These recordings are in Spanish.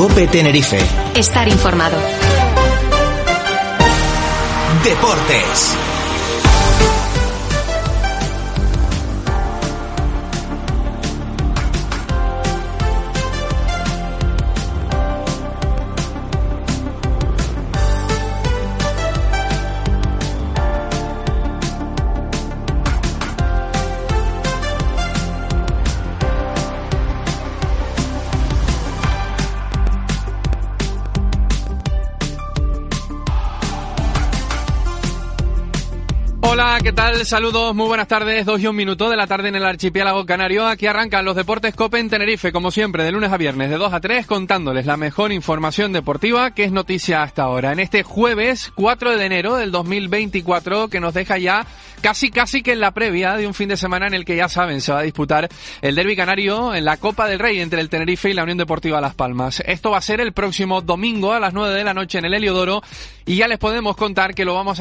COPE Tenerife. Estar informado. Deportes. Hola, ¿qué tal? Saludos, muy buenas tardes, 2:01 de la tarde en el archipiélago canario. Aquí arrancan los Deportes COPE en Tenerife, como siempre, de lunes a viernes, de 2 a 3, contándoles la mejor información deportiva que es noticia hasta ahora. En este jueves 4 de enero del 2024, que nos deja ya casi que en la previa de un fin de semana en el que, ya saben, se va a disputar el derbi canario en la Copa del Rey entre el Tenerife y la Unión Deportiva Las Palmas. Esto va a ser el próximo domingo a las 9 de la noche en el Heliodoro, y ya les podemos contar que lo vamos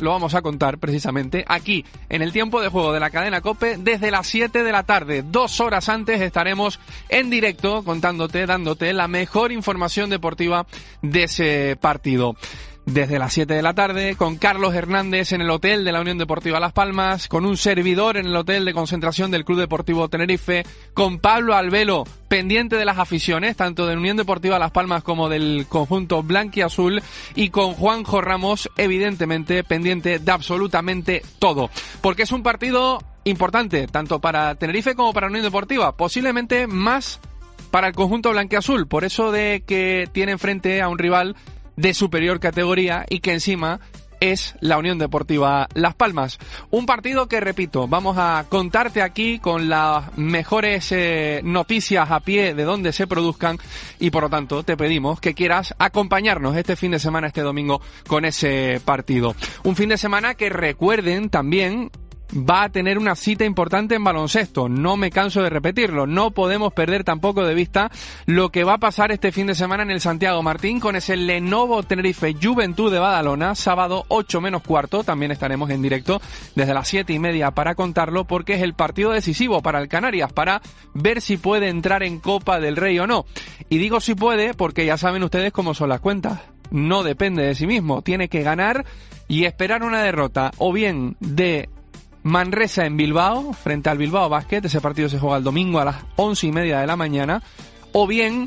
a contar precisamente aquí, en el tiempo de juego de la cadena COPE, desde las 7 de la tarde. 2 horas antes estaremos en directo contándote, dándote la mejor información deportiva de ese partido. Desde las 7 de la tarde, con Carlos Hernández en el hotel de la Unión Deportiva Las Palmas, con un servidor en el hotel de concentración del Club Deportivo Tenerife, con Pablo Albelo, pendiente de las aficiones, tanto de Unión Deportiva Las Palmas como del conjunto blanquiazul, y con Juanjo Ramos, evidentemente, pendiente de absolutamente todo. Porque es un partido importante, tanto para Tenerife como para Unión Deportiva, posiblemente más para el conjunto blanquiazul, por eso de que tiene enfrente a un rival de superior categoría y que encima es la Unión Deportiva Las Palmas. Un partido que, repito, vamos a contarte aquí con las mejores noticias a pie de donde se produzcan, y por lo tanto te pedimos que quieras acompañarnos este fin de semana, este domingo, con ese partido. Un fin de semana que, recuerden, también va a tener una cita importante en baloncesto. No me canso de repetirlo. No podemos perder tampoco de vista lo que va a pasar este fin de semana en el Santiago Martín con ese Lenovo Tenerife Juventud de Badalona, sábado 8 menos cuarto. También estaremos en directo desde las 7:30 para contarlo, porque es el partido decisivo para el Canarias, para ver si puede entrar en Copa del Rey o no. Y digo si puede porque ya saben ustedes cómo son las cuentas. No depende de sí mismo. Tiene que ganar y esperar una derrota, o bien de Manresa en Bilbao, frente al Bilbao Basket. Ese partido se juega el domingo a las 11:30 de la mañana. O bien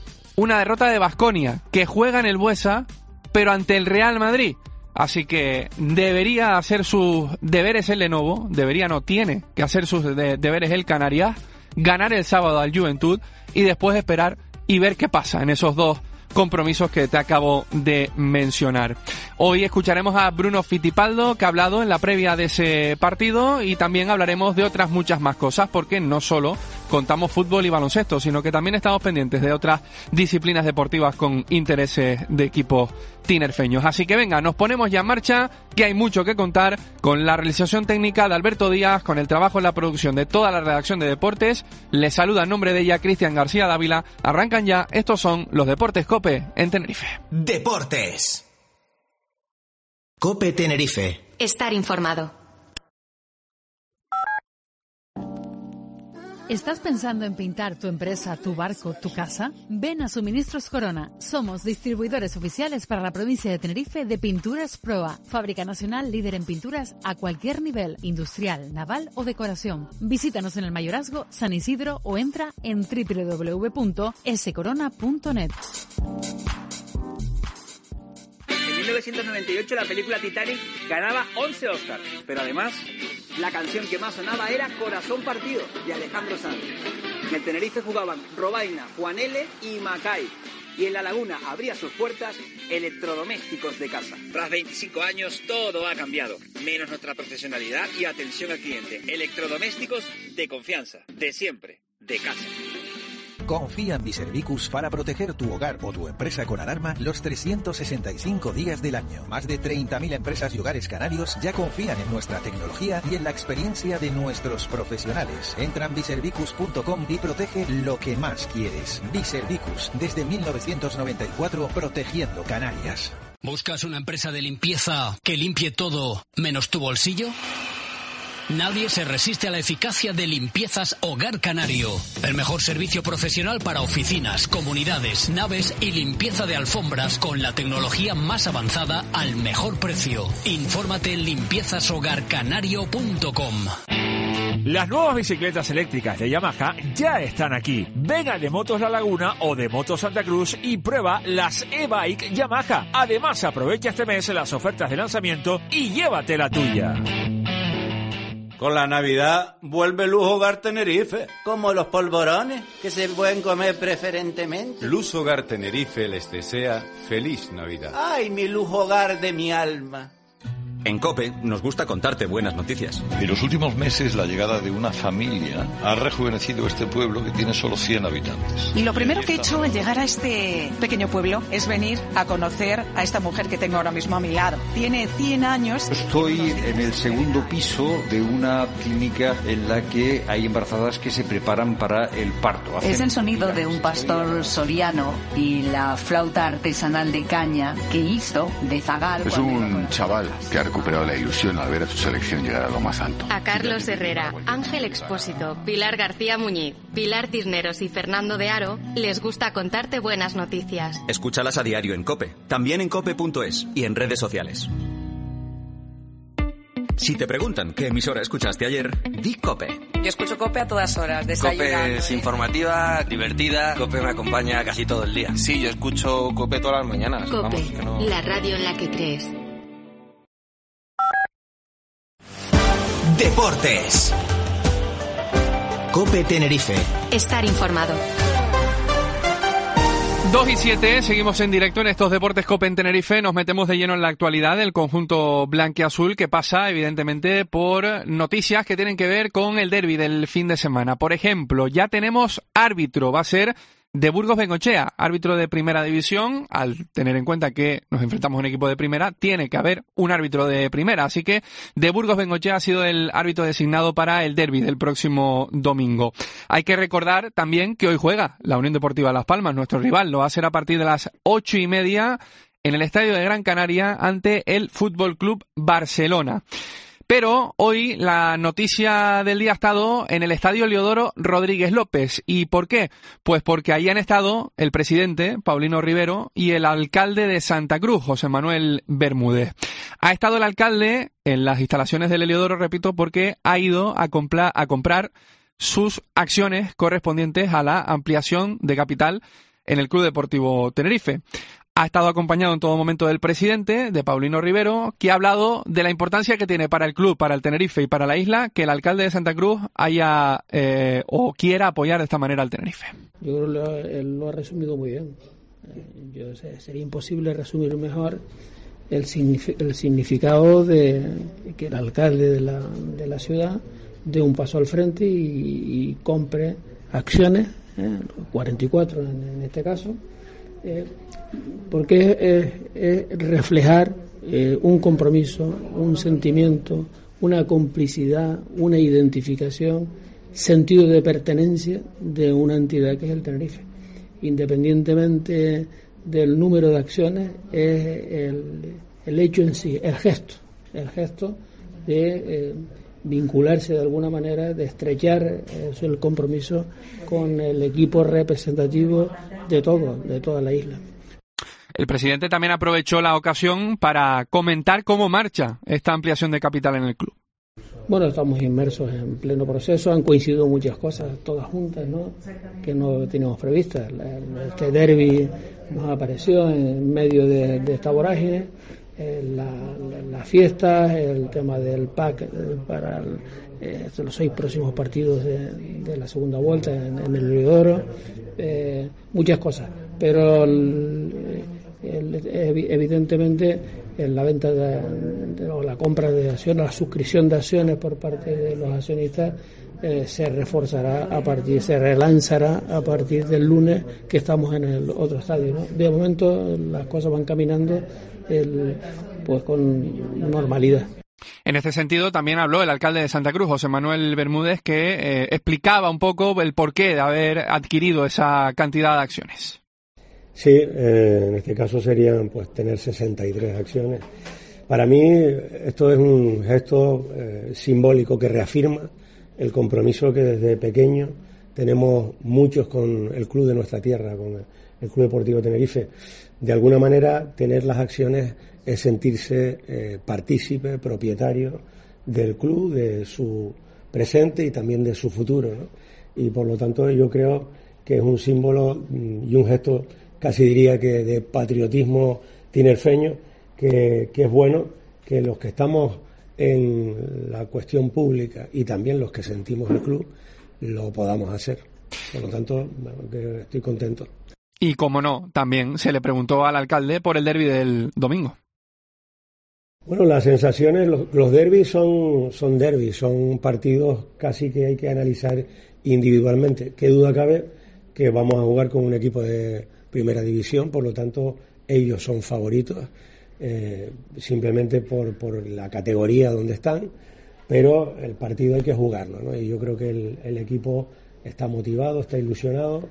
una derrota de Baskonia, que juega en el Buesa, pero ante el Real Madrid. Así que debería hacer sus deberes el Lenovo, tiene que hacer sus deberes el Canarias, ganar el sábado al Juventud y después esperar y ver qué pasa en esos dos compromisos que te acabo de mencionar. Hoy escucharemos a Bruno Fittipaldo, que ha hablado en la previa de ese partido, y también hablaremos de otras muchas más cosas, porque no solo contamos fútbol y baloncesto, sino que también estamos pendientes de otras disciplinas deportivas con intereses de equipos tinerfeños. Así que venga, nos ponemos ya en marcha, que hay mucho que contar, con la realización técnica de Alberto Díaz, con el trabajo en la producción de toda la redacción de deportes. Les saluda en nombre de ella Cristian García Dávila. Arrancan ya, estos son los Deportes COPE en Tenerife. Deportes. COPE Tenerife. Estar informado. ¿Estás pensando en pintar tu empresa, tu barco, tu casa? Ven a Suministros Corona. Somos distribuidores oficiales para la provincia de Tenerife de Pinturas Proa, fábrica nacional líder en pinturas a cualquier nivel, industrial, naval o decoración. Visítanos en el Mayorazgo, San Isidro, o entra en www.scorona.net. En 1998 la película Titanic ganaba 11 Oscars, pero además la canción que más sonaba era Corazón Partido, de Alejandro Sanz. En el Tenerife jugaban Robaina, Juan L. y Macay. Y en La Laguna abría sus puertas Electrodomésticos de Casa. Tras 25 años todo ha cambiado, menos nuestra profesionalidad y atención al cliente. Electrodomésticos de confianza, de siempre, de casa. Confía en Biservicus para proteger tu hogar o tu empresa con alarma los 365 días del año. Más de 30.000 empresas y hogares canarios ya confían en nuestra tecnología y en la experiencia de nuestros profesionales. Entra en biservicus.com y protege lo que más quieres. Biservicus, desde 1994, protegiendo Canarias. ¿Buscas una empresa de limpieza que limpie todo menos tu bolsillo? Nadie se resiste a la eficacia de Limpiezas Hogar Canario. El mejor servicio profesional para oficinas, comunidades, naves y limpieza de alfombras con la tecnología más avanzada al mejor precio. Infórmate en limpiezashogarcanario.com. Las nuevas bicicletas eléctricas de Yamaha ya están aquí. Ven a de Motos La Laguna o de Motos Santa Cruz y prueba las e-bike Yamaha. Además, aprovecha este mes las ofertas de lanzamiento y llévate la tuya. Con la Navidad vuelve Luz Hogar Tenerife. Como los polvorones, que se pueden comer preferentemente. Luz Hogar Tenerife les desea feliz Navidad. ¡Ay, mi Luz Hogar de mi alma! En COPE nos gusta contarte buenas noticias. En los últimos meses, la llegada de una familia ha rejuvenecido este pueblo que tiene solo 100 habitantes. Y lo primero que he hecho al llegar a este pequeño pueblo es venir a conocer a esta mujer que tengo ahora mismo a mi lado. Tiene 100 años. Estoy en el segundo piso de una clínica en la que hay embarazadas que se preparan para el parto. Es el sonido de un pastor soriano y la flauta artesanal de caña que hizo de zagal. Es un chaval que ha recuperado la ilusión al ver a su selección llegar a lo más alto. A Carlos Herrera, Ángel Expósito, Pilar García Muñiz, Pilar Cisneros y Fernando de Aro les gusta contarte buenas noticias. Escúchalas a diario en COPE, también en cope.es y en redes sociales. Si te preguntan qué emisora escuchaste ayer, di COPE. Yo escucho COPE a todas horas. COPE es informativa, divertida. COPE me acompaña casi todo el día. Sí, yo escucho COPE todas las mañanas. COPE, vamos, que no... la radio en la que crees. Deportes. COPE Tenerife. Estar informado. 2:07, seguimos en directo en estos Deportes COPE en Tenerife. Nos metemos de lleno en la actualidad del conjunto blanquiazul, que pasa evidentemente por noticias que tienen que ver con el derbi del fin de semana. Por ejemplo, ya tenemos árbitro, va a ser de Burgos Bengoechea, árbitro de primera división. Al tener en cuenta que nos enfrentamos a un equipo de primera, tiene que haber un árbitro de primera, así que de Burgos Bengoechea ha sido el árbitro designado para el derbi del próximo domingo. Hay que recordar también que hoy juega la Unión Deportiva Las Palmas, nuestro rival. Lo va a hacer a partir de las 8:30 en el estadio de Gran Canaria ante el Fútbol Club Barcelona. Pero hoy la noticia del día ha estado en el estadio Leodoro Rodríguez López. ¿Y por qué? Pues porque ahí han estado el presidente, Paulino Rivero, y el alcalde de Santa Cruz, José Manuel Bermúdez. Ha estado el alcalde en las instalaciones del Heliodoro, repito, porque ha ido a comprar sus acciones correspondientes a la ampliación de capital en el Club Deportivo Tenerife. Ha estado acompañado en todo momento del presidente, de Paulino Rivero, que ha hablado de la importancia que tiene para el club, para el Tenerife y para la isla que el alcalde de Santa Cruz haya o quiera apoyar de esta manera al Tenerife. Yo creo que él lo ha resumido muy bien. Sería imposible resumir mejor el significado de que el alcalde de la ciudad dé un paso al frente y compre acciones, 44 en este caso, porque es reflejar un compromiso, un sentimiento, una complicidad, una identificación, sentido de pertenencia de una entidad que es el Tenerife. Independientemente del número de acciones, es el hecho en sí, el gesto de vincularse de alguna manera, de estrechar el compromiso con el equipo representativo de toda la isla. El presidente también aprovechó la ocasión para comentar cómo marcha esta ampliación de capital en el club. Bueno, estamos inmersos en pleno proceso, han coincidido muchas cosas, todas juntas, ¿no?, que no teníamos previstas. Este derbi nos apareció en medio de esta vorágine, las fiestas, el tema del PAC para los 6 próximos partidos de la segunda vuelta en el Heliodoro, muchas cosas, pero evidentemente la venta o la compra de acciones, la suscripción de acciones por parte de los accionistas se reforzará se relanzará a partir del lunes, que estamos en el otro estadio, ¿no? De momento las cosas van caminando pues con normalidad. En este sentido también habló el alcalde de Santa Cruz, José Manuel Bermúdez, que explicaba un poco el porqué de haber adquirido esa cantidad de acciones. Sí, en este caso serían pues tener 63 acciones. Para mí esto es un gesto simbólico que reafirma el compromiso que desde pequeño tenemos muchos con el club de nuestra tierra, con el Club Deportivo Tenerife. De alguna manera, tener las acciones es sentirse partícipe, propietario del club, de su presente y también de su futuro, ¿no? Y por lo tanto yo creo que es un símbolo y un gesto, casi diría que de patriotismo tinerfeño, que es bueno que los que estamos en la cuestión pública y también los que sentimos el club lo podamos hacer. Por lo tanto, que estoy contento. Y como no, también se le preguntó al alcalde por el derbi del domingo. Bueno, las sensaciones, los derbis son derbis, son partidos casi que hay que analizar individualmente. Qué duda cabe que vamos a jugar con un equipo de primera división, por lo tanto ellos son favoritos, simplemente por la categoría donde están, pero el partido hay que jugarlo, ¿no? Y yo creo que el equipo está motivado, está ilusionado,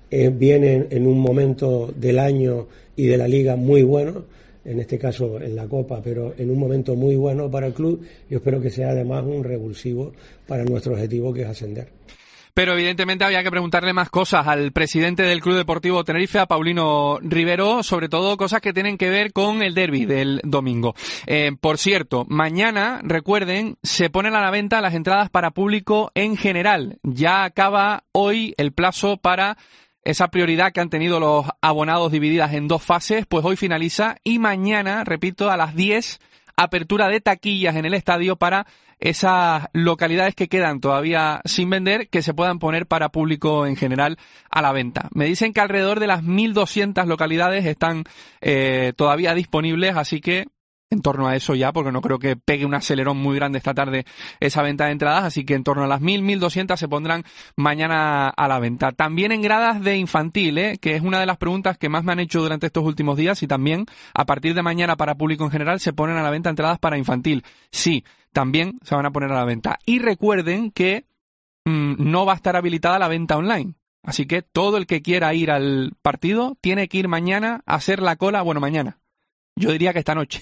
viene en un momento del año y de la liga muy bueno, en este caso en la Copa, pero en un momento muy bueno para el club. Yo espero que sea además un revulsivo para nuestro objetivo, que es ascender. Pero evidentemente había que preguntarle más cosas al presidente del Club Deportivo Tenerife, a Paulino Rivero, sobre todo cosas que tienen que ver con el derbi del domingo. Por cierto, mañana, recuerden, se ponen a la venta las entradas para público en general. Ya acaba hoy el plazo para esa prioridad que han tenido los abonados divididas en 2 fases, pues hoy finaliza y mañana, repito, a las 10, apertura de taquillas en el estadio para esas localidades que quedan todavía sin vender, que se puedan poner para público en general a la venta. Me dicen que alrededor de las 1.200 localidades están todavía disponibles, así que en torno a eso ya, porque no creo que pegue un acelerón muy grande esta tarde esa venta de entradas, así que en torno a las 1.200 se pondrán mañana a la venta. También en gradas de infantil, que es una de las preguntas que más me han hecho durante estos últimos días, y también a partir de mañana para público en general se ponen a la venta entradas para infantil. Sí, también se van a poner a la venta. Y recuerden que no va a estar habilitada la venta online. Así que todo el que quiera ir al partido tiene que ir mañana a hacer la cola, bueno, mañana. Yo diría que esta noche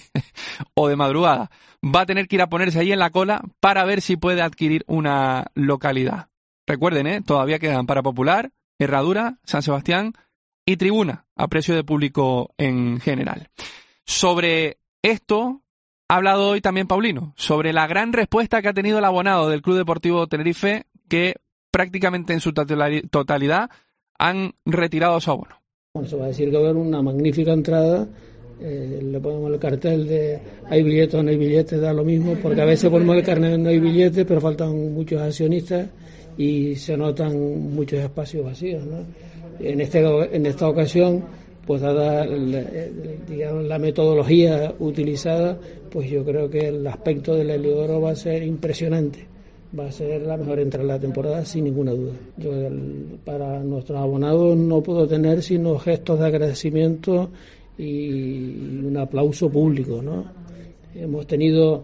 o de madrugada va a tener que ir a ponerse ahí en la cola para ver si puede adquirir una localidad. Recuerden, todavía quedan para Popular, Herradura, San Sebastián y Tribuna a precio de público en general. Sobre esto ha hablado hoy también Paulino, sobre la gran respuesta que ha tenido el abonado del Club Deportivo Tenerife, que prácticamente en su totalidad han retirado su abono. Bueno, se va a decir que va a haber una magnífica entrada. Le ponemos el cartel de hay billetes o no hay billetes, da lo mismo, porque a veces ponemos el cartel de no hay billetes, pero faltan muchos accionistas y se notan muchos espacios vacíos, ¿no? En esta ocasión, pues dada digamos, la metodología utilizada, pues yo creo que el aspecto del Heliodoro va a ser impresionante. Va a ser la mejor entrada de la temporada, sin ninguna duda. Yo, para nuestros abonados, no puedo tener sino gestos de agradecimiento y un aplauso público, ¿no? Hemos tenido,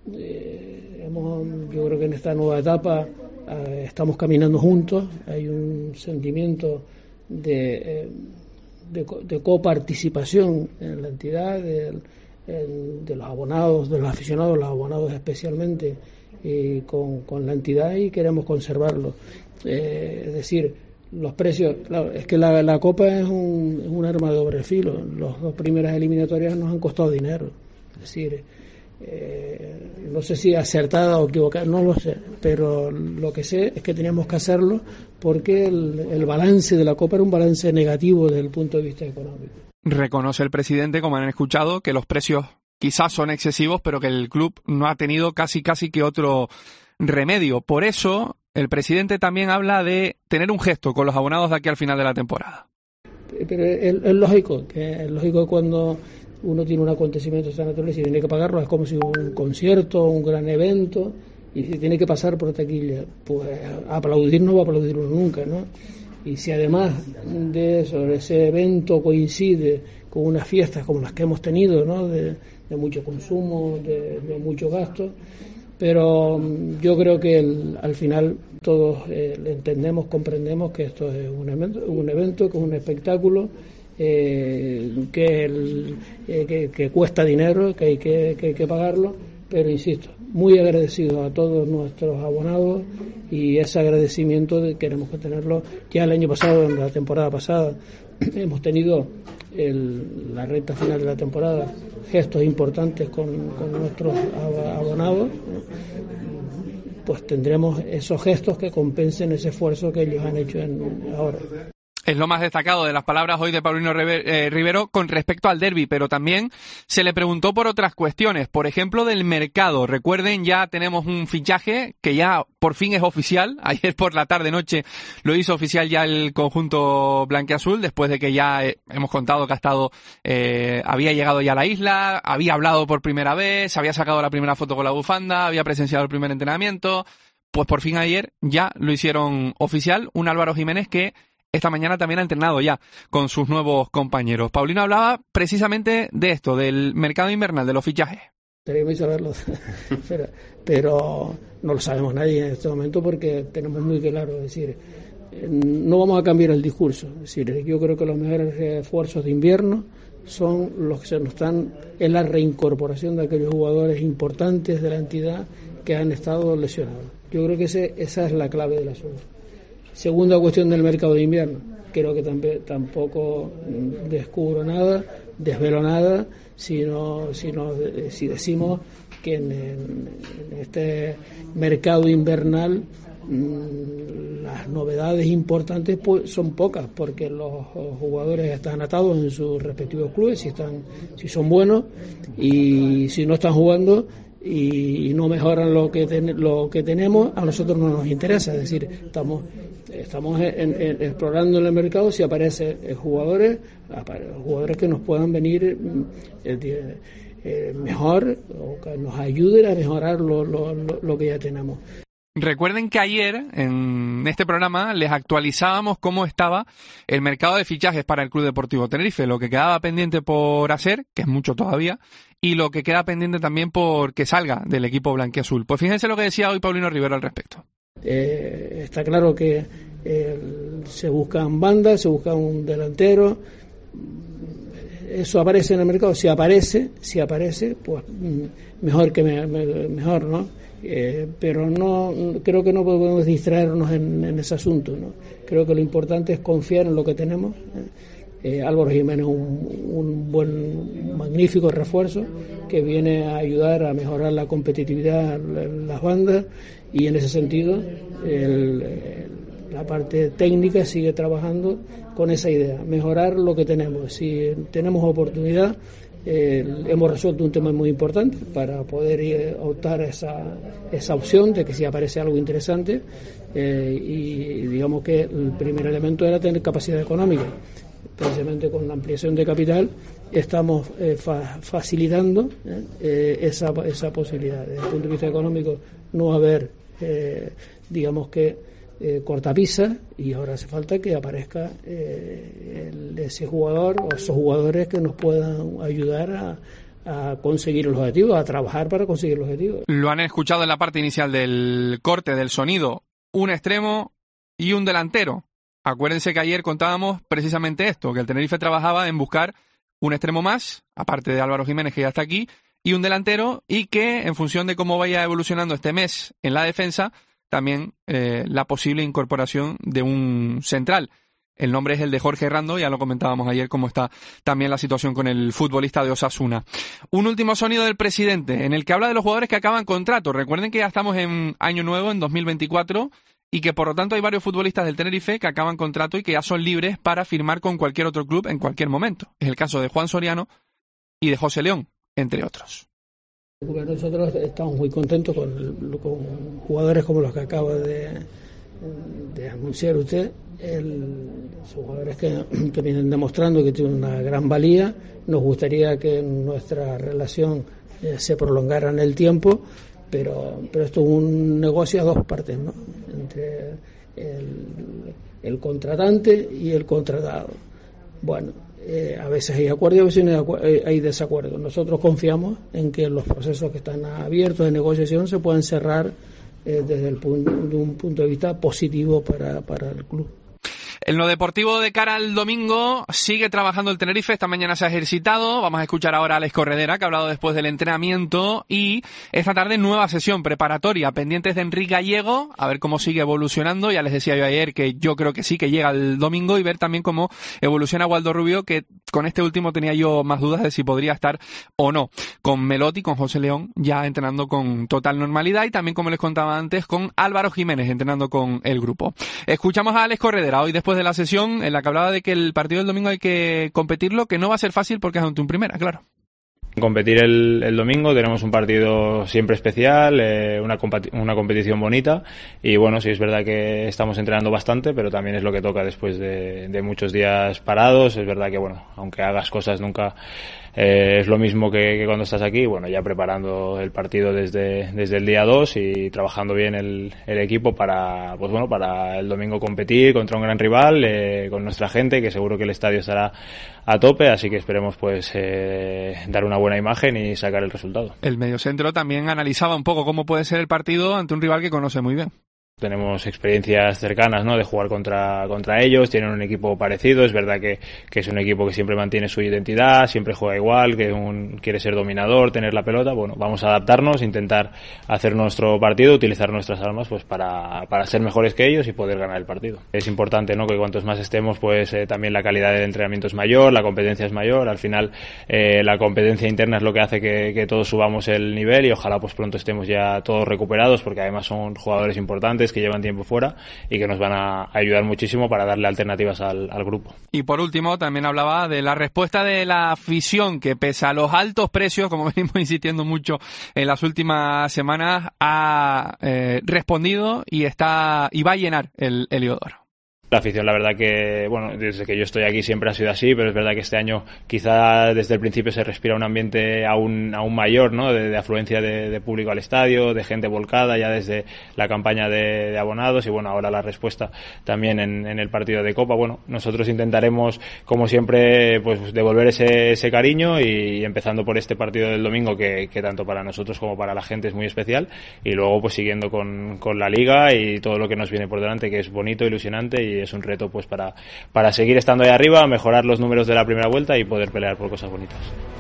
yo creo que en esta nueva etapa estamos caminando juntos, hay un sentimiento de coparticipación en la entidad, de los abonados, de los aficionados, los abonados especialmente, con la entidad, y queremos conservarlo. Es decir, los precios, claro, es que la Copa es un arma de doble filo. Las 2 primeras eliminatorias nos han costado dinero. Es decir, no sé si acertada o equivocada, no lo sé, pero lo que sé es que teníamos que hacerlo porque el balance de la Copa era un balance negativo desde el punto de vista económico. Reconoce el presidente, como han escuchado, que los precios quizás son excesivos, pero que el club no ha tenido casi que otro remedio. Por eso el presidente también habla de tener un gesto con los abonados de aquí al final de la temporada. Pero es lógico que cuando uno tiene un acontecimiento de esta naturaleza y tiene que pagarlo, es como si un concierto, un gran evento, y si tiene que pasar por taquilla, pues aplaudir no va a aplaudir uno nunca, ¿no? Y si además de eso, ese evento coincide con unas fiestas como las que hemos tenido, ¿no? De mucho consumo, de mucho gasto, pero yo creo que al final todos entendemos, comprendemos que esto es un evento, que es un espectáculo, que cuesta dinero, que hay que pagarlo, pero insisto, muy agradecidos a todos nuestros abonados, y ese agradecimiento queremos que tenerlo. Ya el año pasado, en la temporada pasada, hemos tenido la recta final de la temporada gestos importantes con nuestros abonados, pues tendremos esos gestos que compensen ese esfuerzo que ellos han hecho ahora. Es lo más destacado de las palabras hoy de Paulino Rivero con respecto al derbi, pero también se le preguntó por otras cuestiones, por ejemplo del mercado. Recuerden, ya tenemos un fichaje que ya por fin es oficial. Ayer por la tarde-noche lo hizo oficial ya el conjunto blanquiazul, después de que ya hemos contado que había llegado ya a la isla, había hablado por primera vez, había sacado la primera foto con la bufanda, había presenciado el primer entrenamiento. Pues por fin ayer ya lo hicieron oficial, un Álvaro Jiménez que esta mañana también ha entrenado ya con sus nuevos compañeros. Paulino hablaba precisamente de esto, del mercado invernal, de los fichajes. Queríamos saberlo, pero no lo sabemos nadie en este momento porque tenemos muy claro, es decir, no vamos a cambiar el discurso. Es decir, yo creo que los mejores esfuerzos de invierno son los que se nos están en la reincorporación de aquellos jugadores importantes de la entidad que han estado lesionados. Yo creo que esa es la clave del asunto. Segunda cuestión del mercado de invierno. Creo que tampoco descubro nada, desvelo nada, si decimos que en este mercado invernal las novedades importantes pues son pocas, porque los jugadores están atados en sus respectivos clubes, si son buenos, y si no están jugando y no mejoran lo que tenemos, a nosotros no nos interesa. Es decir, estamos explorando en el mercado si aparecen jugadores que nos puedan venir mejor, o que nos ayuden a mejorar lo que ya tenemos. Recuerden que ayer en este programa les actualizábamos cómo estaba el mercado de fichajes para el Club Deportivo Tenerife, lo que quedaba pendiente por hacer, que es mucho todavía, y lo que queda pendiente también por que salga del equipo blanquiazul. Pues fíjense lo que decía hoy Paulino Rivero al respecto. Está claro que se buscan bandas, se busca un delantero. Eso aparece en el mercado. Si aparece, pues mejor, ¿no? Pero no creo que no podemos distraernos en ese asunto, ¿no? Creo que lo importante es confiar en lo que tenemos. Álvaro Jiménez es un magnífico refuerzo que viene a ayudar a mejorar la competitividad en las bandas, y en ese sentido la parte técnica sigue trabajando con esa idea, mejorar lo que tenemos. Si tenemos oportunidad, hemos resuelto un tema muy importante para poder optar a esa opción de que si aparece algo interesante, y digamos que el primer elemento era tener capacidad económica. Precisamente con la ampliación de capital estamos facilitando esa posibilidad. Desde el punto de vista económico no va a haber, cortapisa, y ahora hace falta que aparezca ese jugador o esos jugadores que nos puedan ayudar a conseguir los objetivos, a trabajar para conseguir los objetivos. Lo han escuchado en la parte inicial del corte del sonido, un extremo y un delantero. Acuérdense que ayer contábamos precisamente esto, que el Tenerife trabajaba en buscar un extremo más, aparte de Álvaro Jiménez, que ya está aquí, y un delantero, y que en función de cómo vaya evolucionando este mes en la defensa, también la posible incorporación de un central. El nombre es el de Jorge Rando, ya lo comentábamos ayer cómo está también la situación con el futbolista de Osasuna. Un último sonido del presidente, en el que habla de los jugadores que acaban contrato. Recuerden que ya estamos en año nuevo, en 2024, y que por lo tanto hay varios futbolistas del Tenerife que acaban contrato y que ya son libres para firmar con cualquier otro club en cualquier momento. Es el caso de Juan Soriano y de José León, entre otros. Nosotros estamos muy contentos con jugadores como los que acaba de anunciar usted. Son jugadores que vienen demostrando que tienen una gran valía. Nos gustaría que nuestra relación se prolongara en el tiempo, pero esto es un negocio a dos partes, ¿no? Entre el contratante y el contratado. Bueno, a veces hay acuerdo y a veces hay desacuerdo. Nosotros confiamos en que los procesos que están abiertos de negociación se puedan cerrar de un punto de vista positivo para el club. En lo deportivo de cara al domingo, sigue trabajando el Tenerife. Esta mañana se ha ejercitado. Vamos a escuchar ahora a Alex Corredera, que ha hablado después del entrenamiento. Y esta tarde nueva sesión preparatoria, pendientes de Enrique Gallego, a ver cómo sigue evolucionando. Ya les decía yo ayer que yo creo que sí, que llega el domingo, y ver también cómo evoluciona Waldo Rubio, que con este último tenía yo más dudas de si podría estar o no. Con Melotti, con José León, ya entrenando con total normalidad, y también, como les contaba antes, con Álvaro Jiménez entrenando con el grupo. Escuchamos a Alex Corredera hoy después de la sesión, en la que hablaba de que el partido del domingo hay que competirlo, que no va a ser fácil porque es ante un primera, claro. Competir el domingo, tenemos un partido siempre especial, una competición bonita, y bueno, sí es verdad que estamos entrenando bastante, pero también es lo que toca después de muchos días parados. Es verdad que bueno, aunque hagas cosas nunca es lo mismo que cuando estás aquí. Bueno, ya preparando el partido desde el día 2 y trabajando bien el equipo para el domingo competir contra un gran rival, con nuestra gente, que seguro que el estadio estará a tope, así que esperemos dar una buena imagen y sacar el resultado. El mediocentro también analizaba un poco cómo puede ser el partido ante un rival que conoce muy bien. Tenemos experiencias cercanas, ¿no?, de jugar contra ellos. Tienen un equipo parecido. Es verdad que es un equipo que siempre mantiene su identidad, siempre juega igual, que quiere ser dominador, tener la pelota. Bueno, vamos a adaptarnos, intentar hacer nuestro partido, utilizar nuestras armas pues para ser mejores que ellos y poder ganar el partido. Es importante, ¿no?, que cuantos más estemos, pues también la calidad del entrenamiento es mayor, la competencia es mayor. Al final la competencia interna es lo que hace que todos subamos el nivel, y ojalá pues pronto estemos ya todos recuperados, porque además son jugadores importantes que llevan tiempo fuera y que nos van a ayudar muchísimo para darle alternativas al grupo. Y por último, también hablaba de la respuesta de la afición, que pese a los altos precios, como venimos insistiendo mucho en las últimas semanas, ha respondido y va a llenar el Heliodoro. La afición, la verdad que, bueno, desde que yo estoy aquí siempre ha sido así, pero es verdad que este año quizá desde el principio se respira un ambiente aún mayor, ¿no?, de afluencia de público al estadio, de gente volcada ya desde la campaña de abonados, y bueno, ahora la respuesta también en el partido de Copa. Bueno, nosotros intentaremos, como siempre, pues devolver ese cariño, y empezando por este partido del domingo, que tanto para nosotros como para la gente es muy especial, y luego pues siguiendo con la Liga y todo lo que nos viene por delante, que es bonito, ilusionante, y es un reto pues para seguir estando ahí arriba, mejorar los números de la primera vuelta y poder pelear por cosas bonitas.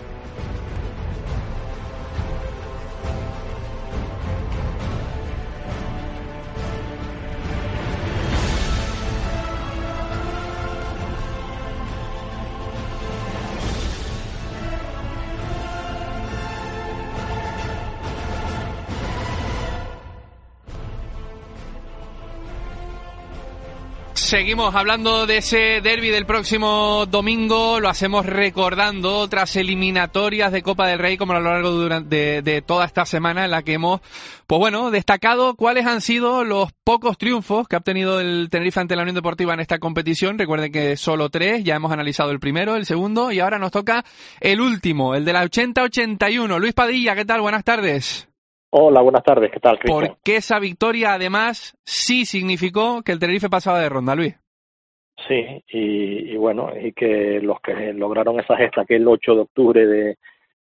Seguimos hablando de ese derbi del próximo domingo. Lo hacemos recordando otras eliminatorias de Copa del Rey, como a lo largo de toda esta semana, en la que hemos, pues bueno, destacado cuáles han sido los pocos triunfos que ha obtenido el Tenerife ante la Unión Deportiva en esta competición. Recuerden que solo 3, ya hemos analizado el primero, el segundo, y ahora nos toca el último, el de la 80-81. Luis Padilla, ¿qué tal? Buenas tardes. Hola, buenas tardes, ¿qué tal, Cristian? Porque esa victoria, además, sí significó que el Tenerife pasaba de ronda, Luis. Sí, y bueno, y que los que lograron esa gesta, que el 8 de octubre de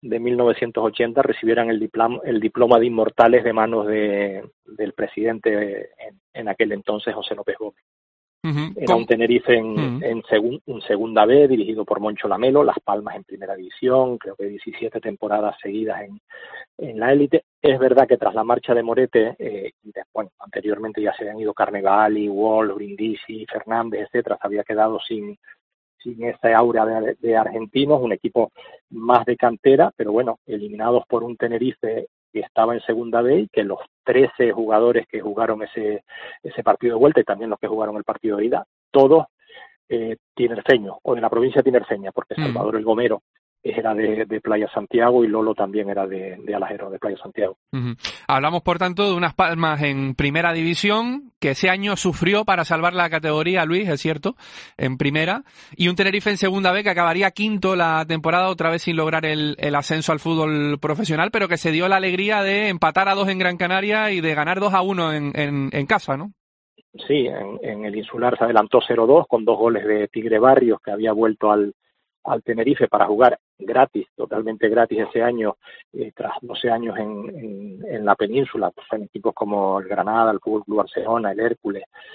1980 recibieran el diploma de inmortales de manos del presidente en aquel entonces, José López Gómez. Era un Tenerife en segunda B, dirigido por Moncho Lamelo, Las Palmas en primera división, creo que 17 temporadas seguidas en la élite. Es verdad que tras la marcha de Morete, bueno, anteriormente ya se habían ido Carnevali, Wolf, Brindisi, Fernández, etcétera, se había quedado sin esa aura de argentinos, un equipo más de cantera, pero bueno, eliminados por un Tenerife que estaba en segunda B, y que los 13 jugadores que jugaron ese partido de vuelta, y también los que jugaron el partido de ida, todos tinerfeños, o de la provincia tinerfeña, porque Salvador el Gomero era de Playa Santiago y Lolo también era de Alajero, de Playa Santiago. Hablamos, por tanto, de unas Palmas en primera división, que ese año sufrió para salvar la categoría, Luis, es cierto, en primera, y un Tenerife en segunda B que acabaría quinto la temporada, otra vez sin lograr el ascenso al fútbol profesional, pero que se dio la alegría de empatar a 2 en Gran Canaria y de ganar 2-1 en casa, ¿no? Sí, en el Insular se adelantó 0-2 con 2 goles de Tigre Barrios, que había vuelto al Tenerife para jugar gratis, totalmente gratis ese año, tras 12 años en la península, pues en equipos como el Granada, el Fútbol Club Barcelona, el Hércules,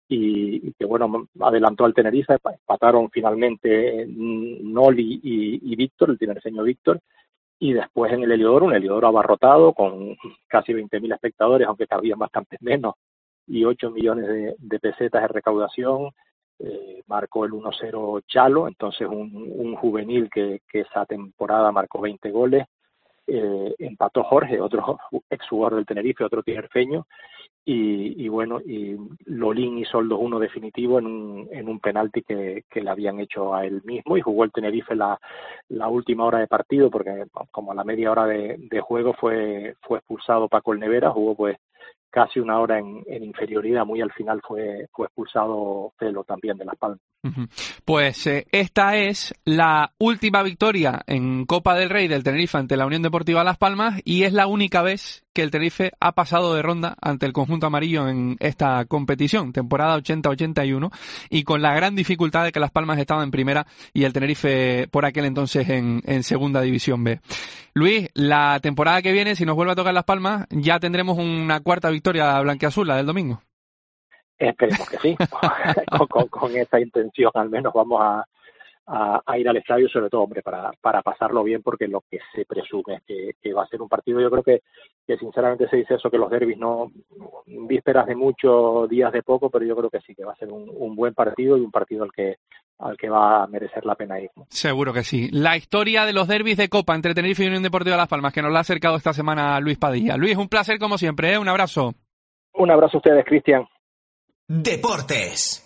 y que bueno, adelantó al Tenerife, empataron finalmente Noli y Víctor, el tinerfeño Víctor, y después en el Heliodoro, un Heliodoro abarrotado con casi 20.000 espectadores, aunque cabían bastante menos, y 8 millones de pesetas de recaudación. Marcó el 1-0 Chalo, entonces un juvenil que esa temporada marcó 20 goles. Empató Jorge, otro exjugador del Tenerife, otro tinerfeño, y bueno, y Lolín hizo el 2-1 definitivo en un penalti que le habían hecho a él mismo, y jugó el Tenerife la última hora de partido, porque como a la media hora de juego fue expulsado Paco el Nevera, jugó pues casi una hora en inferioridad, muy al final fue expulsado Felo también de Las Palmas. Pues esta es la última victoria en Copa del Rey del Tenerife ante la Unión Deportiva Las Palmas, y es la única vez que el Tenerife ha pasado de ronda ante el conjunto amarillo en esta competición, temporada 80-81, y con la gran dificultad de que Las Palmas estaba en primera y el Tenerife por aquel entonces en segunda división B. Luis, la temporada que viene, si nos vuelve a tocar Las Palmas, ya tendremos una cuarta victoria blanquiazul, la del domingo. Esperemos que sí. con esta intención al menos vamos a ir al estadio, sobre todo, hombre, para pasarlo bien, porque lo que se presume es que va a ser un partido. Yo creo que sinceramente se dice eso, que los derbis no, vísperas de mucho, días de poco, pero yo creo que sí, que va a ser un buen partido, y un partido al que va a merecer la pena ir, ¿no? Seguro que sí. La historia de los derbis de Copa entre Tenerife y Unión Deportiva Las Palmas, que nos la ha acercado esta semana Luis Padilla. Luis, un placer como siempre, ¿eh? Un abrazo. Un abrazo a ustedes, Cristian. Deportes.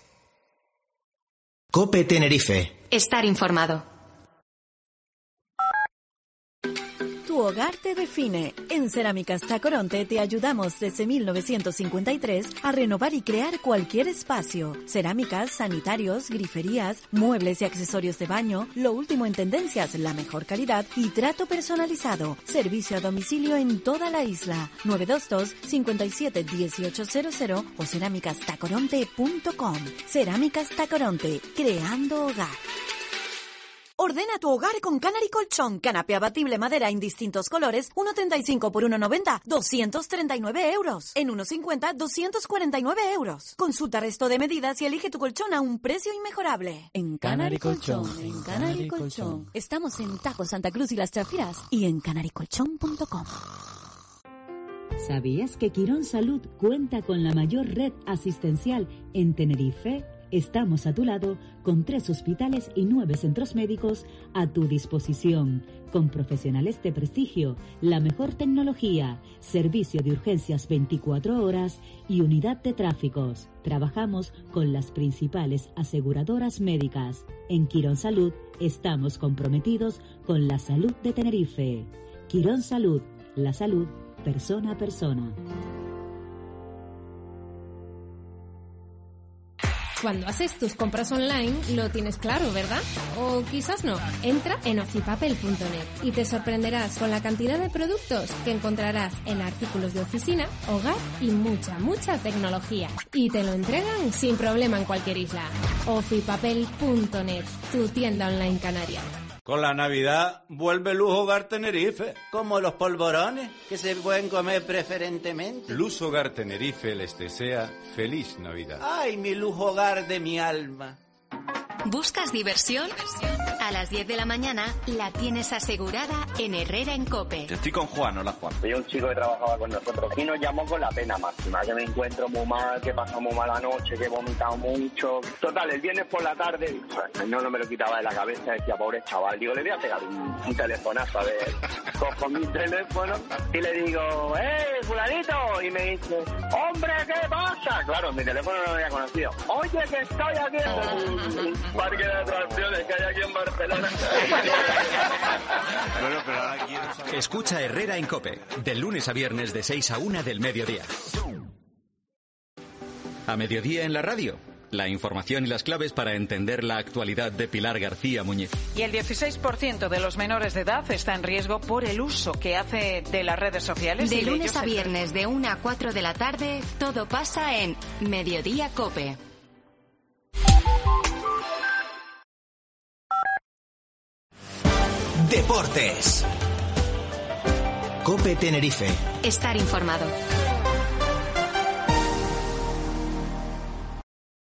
COPE Tenerife. Estar informado. Tu hogar te define. En Cerámicas Tacoronte te ayudamos desde 1953 a renovar y crear cualquier espacio. Cerámicas, sanitarios, griferías, muebles y accesorios de baño, lo último en tendencias, la mejor calidad y trato personalizado. Servicio a domicilio en toda la isla. 922 57 1800 o cerámicastacoronte.com. Cerámicas Tacoronte, creando hogar. Ordena tu hogar con Canary Colchón. Canapé abatible madera en distintos colores, 1,35 por 1,90, 239 euros. En 1,50, 249 euros. Consulta resto de medidas y elige tu colchón a un precio inmejorable. En Canary Colchón, en Canary Colchón. Estamos en Tajo, Santa Cruz y Las Chafiras y en canarycolchón.com. ¿Sabías que Quirón Salud cuenta con la mayor red asistencial en Tenerife? Estamos a tu lado con 3 hospitales y 9 centros médicos a tu disposición, con profesionales de prestigio, la mejor tecnología, servicio de urgencias 24 horas y unidad de tráficos. Trabajamos con las principales aseguradoras médicas. En Quirón Salud estamos comprometidos con la salud de Tenerife. Quirón Salud, la salud persona a persona. Cuando haces tus compras online lo tienes claro, ¿verdad? O quizás no. Entra en ofipapel.net y te sorprenderás con la cantidad de productos que encontrarás en artículos de oficina, hogar y mucha tecnología. Y te lo entregan sin problema en cualquier isla. ofipapel.net, tu tienda online canaria. Con la Navidad vuelve Luz Hogar Tenerife. Como los polvorones, que se pueden comer preferentemente. Luz Hogar Tenerife les desea feliz Navidad. ¡Ay, mi Luz Hogar de mi alma! ¿Buscas diversión? A las 10 de la mañana la tienes asegurada en Herrera en COPE. Estoy con Juan, hola Juan. Soy un chico que trabajaba con nosotros y nos llamó con la pena máxima, que me encuentro muy mal, que paso muy mala noche, que he vomitado mucho. Total, el viernes por la tarde, no me lo quitaba de la cabeza, decía, pobre chaval, digo, le voy a pegar un telefonazo, a ver, cojo mi teléfono y le digo, fulanito, y me dice, hombre, ¿qué pasa? Claro, mi teléfono no lo había conocido. Oye, que estoy aquí en el parque de atracciones que hay aquí en Barcelona. Bueno, pero ahora quiero saber. Escucha Herrera en COPE, de lunes a viernes de 6 a 1 del mediodía. A mediodía en la radio, la información y las claves para entender la actualidad de Pilar García Muñiz. Y el 16% de los menores de edad está en riesgo por el uso que hace de las redes sociales. De lunes a viernes, de 1 a 4 de la tarde, todo pasa en Mediodía COPE. Deportes. COPE Tenerife. Estar informado.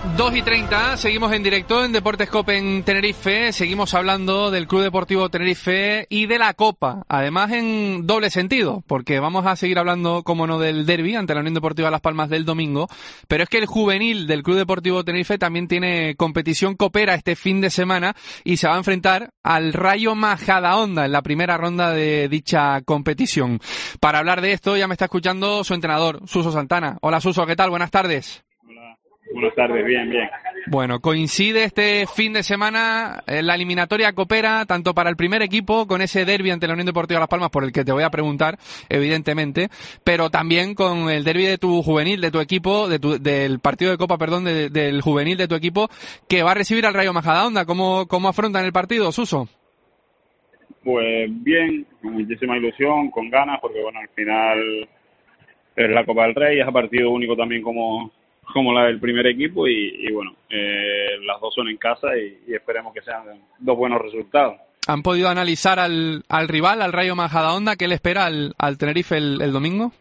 2:30, seguimos en directo en Deportes Cope en Tenerife, seguimos hablando del Club Deportivo Tenerife y de la Copa, además en doble sentido, porque vamos a seguir hablando, como no, del derbi ante la Unión Deportiva Las Palmas del domingo, pero es que el juvenil del Club Deportivo Tenerife también tiene competición copera este fin de semana y se va a enfrentar al Rayo Majadahonda en la primera ronda de dicha competición. Para hablar de esto ya me está escuchando su entrenador, Suso Santana. Hola Suso, ¿qué tal? Buenas tardes. Buenas tardes, bien. Bueno, coincide este fin de semana la eliminatoria copera, tanto para el primer equipo, con ese derbi ante la Unión Deportiva Las Palmas, por el que te voy a preguntar, evidentemente, pero también con el derbi de tu juvenil, de tu equipo, del partido de Copa, del juvenil de tu equipo, que va a recibir al Rayo Majadahonda. ¿Cómo afrontan el partido, Suso? Pues bien, con muchísima ilusión, con ganas, porque bueno, al final es la Copa del Rey, es a partido único también como la del primer equipo y bueno, las dos son en casa y esperemos que sean dos buenos resultados. ¿Han podido analizar al rival, al Rayo Majadahonda? ¿Qué le espera al Tenerife el domingo?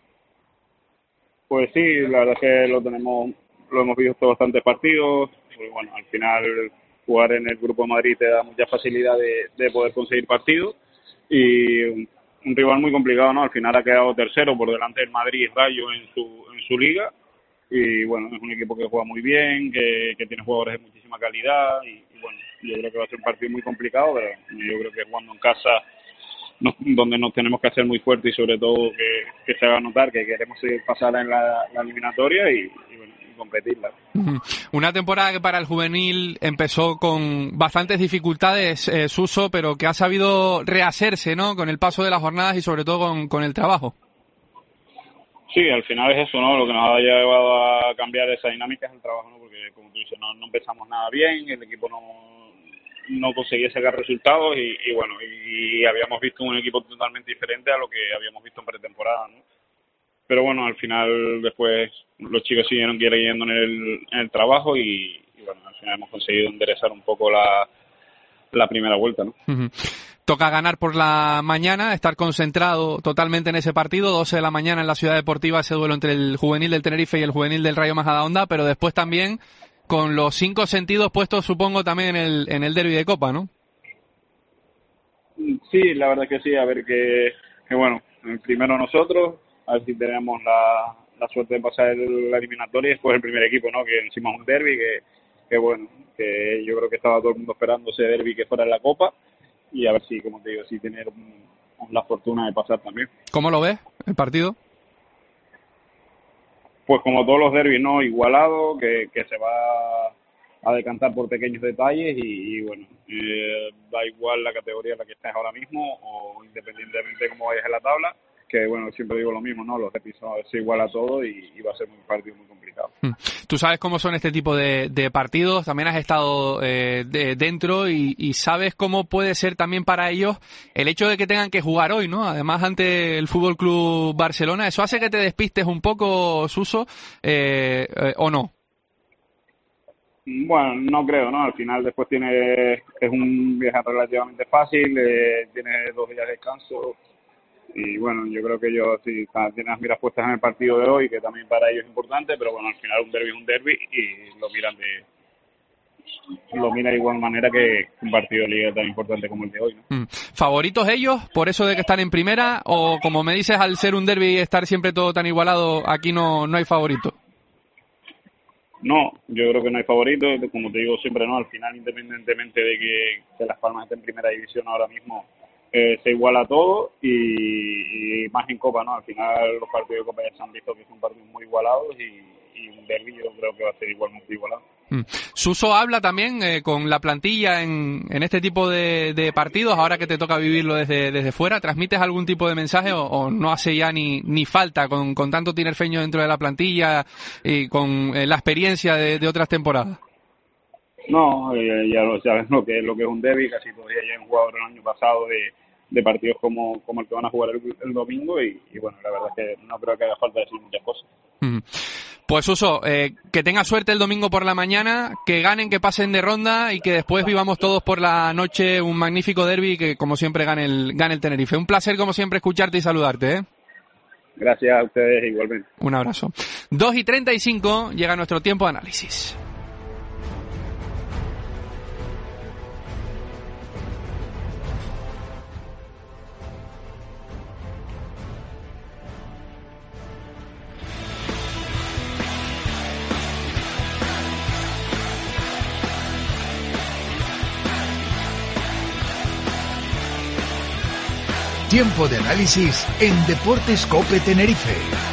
Pues sí, la verdad es que lo hemos visto bastantes partidos, porque bueno, al final jugar en el Grupo de Madrid te da mucha facilidad de poder conseguir partidos y un rival muy complicado, ¿no? Al final ha quedado tercero por delante del Madrid y Rayo en su liga. Y bueno, es un equipo que juega muy bien, que tiene jugadores de muchísima calidad y bueno, yo creo que va a ser un partido muy complicado, pero yo creo que jugando en casa, donde nos tenemos que hacer muy fuerte y sobre todo que se haga notar que queremos pasar en la eliminatoria y bueno, y competirla. Una temporada que para el juvenil empezó con bastantes dificultades, Suso, pero que ha sabido rehacerse, ¿no? Con el paso de las jornadas y sobre todo con el trabajo. Sí, al final es eso, ¿no? Lo que nos ha llevado a cambiar esa dinámica es el trabajo, ¿no? Porque, como tú dices, no empezamos nada bien, el equipo no conseguía sacar resultados y bueno, y habíamos visto un equipo totalmente diferente a lo que habíamos visto en pretemporada, ¿no? Pero bueno, al final después los chicos siguieron creyendo en el trabajo y bueno, al final hemos conseguido enderezar un poco la primera vuelta, ¿no? Uh-huh. Toca ganar por la mañana, estar concentrado totalmente en ese partido, 12 de la mañana en la Ciudad Deportiva, ese duelo entre el juvenil del Tenerife y el juvenil del Rayo Majadahonda, pero después también con los 5 sentidos puestos, supongo, también en el derbi de Copa, ¿no? Sí, la verdad que sí, a ver que bueno, primero nosotros, a ver si tenemos la suerte de pasar la eliminatoria y después el primer equipo, ¿no? Que encima es un derbi que bueno, que yo creo que estaba todo el mundo esperando ese derbi que fuera en la Copa. Y a ver si, como te digo, si tener la fortuna de pasar también. ¿Cómo lo ves, el partido? Pues como todos los derbis, ¿no? Igualado, que se va a decantar por pequeños detalles y bueno, da igual la categoría en la que estés ahora mismo o independientemente de cómo vayas en la tabla, que bueno, siempre digo lo mismo, ¿no? Los episodios se iguala todo y va a ser un partido muy complicado. Tú sabes cómo son este tipo de partidos, también has estado dentro y sabes cómo puede ser también para ellos el hecho de que tengan que jugar hoy, ¿no? Además ante el Fútbol Club Barcelona, ¿eso hace que te despistes un poco, Suso, o no? Bueno, no creo, ¿no? Al final después es un viaje relativamente fácil, tienes 2 días de descanso. Y bueno, yo creo que ellos sí tienen las miras puestas en el partido de hoy, que también para ellos es importante, pero bueno, al final un derbi es un derbi y lo miran de igual manera que un partido de liga tan importante como el de hoy, ¿no? ¿Favoritos ellos por eso de que están en primera o como me dices, al ser un derbi y estar siempre todo tan igualado, aquí no hay favorito? No, yo creo que no hay favorito, como te digo siempre, no, al final independientemente de que Las Palmas esté en primera división ahora mismo, se iguala todo y más en Copa, ¿no? Al final los partidos de Copa ya se han visto que son partidos muy igualados y un derbi yo creo que va a ser igualmente igualado. Suso habla también con la plantilla en este tipo de partidos, ahora que te toca vivirlo desde fuera, ¿transmites algún tipo de mensaje o no hace ya ni falta con tanto tinerfeño dentro de la plantilla y con la experiencia de otras temporadas? No, ya lo sabes lo que es un derbi, casi todos ya han jugado el año pasado de partidos como el que van a jugar el domingo y bueno, la verdad es que no creo que haga falta decir muchas cosas. Pues Suso, que tenga suerte el domingo por la mañana, que ganen, que pasen de ronda y que después vivamos todos por la noche un magnífico derbi y que como siempre gane el Tenerife. Un placer como siempre escucharte y saludarte, ¿eh? Gracias a ustedes igualmente. Un abrazo. 2:35, llega nuestro tiempo de análisis. Tiempo de análisis en Deportes COPE Tenerife.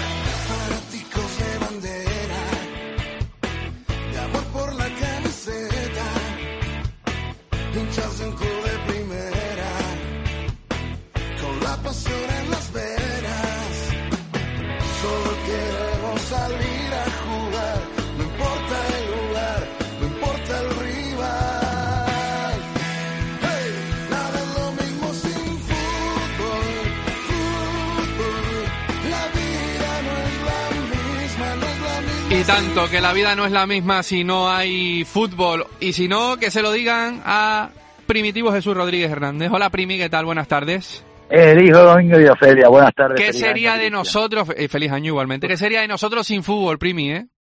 Y tanto que la vida no es la misma si no hay fútbol, y si no, que se lo digan a Primitivo Jesús Rodríguez Hernández. Hola Primi, ¿qué tal? Buenas tardes. El hijo Domingo de Ofelia, buenas tardes. ¿Qué sería de nosotros, feliz año igualmente, qué sería de nosotros sin fútbol, Primi,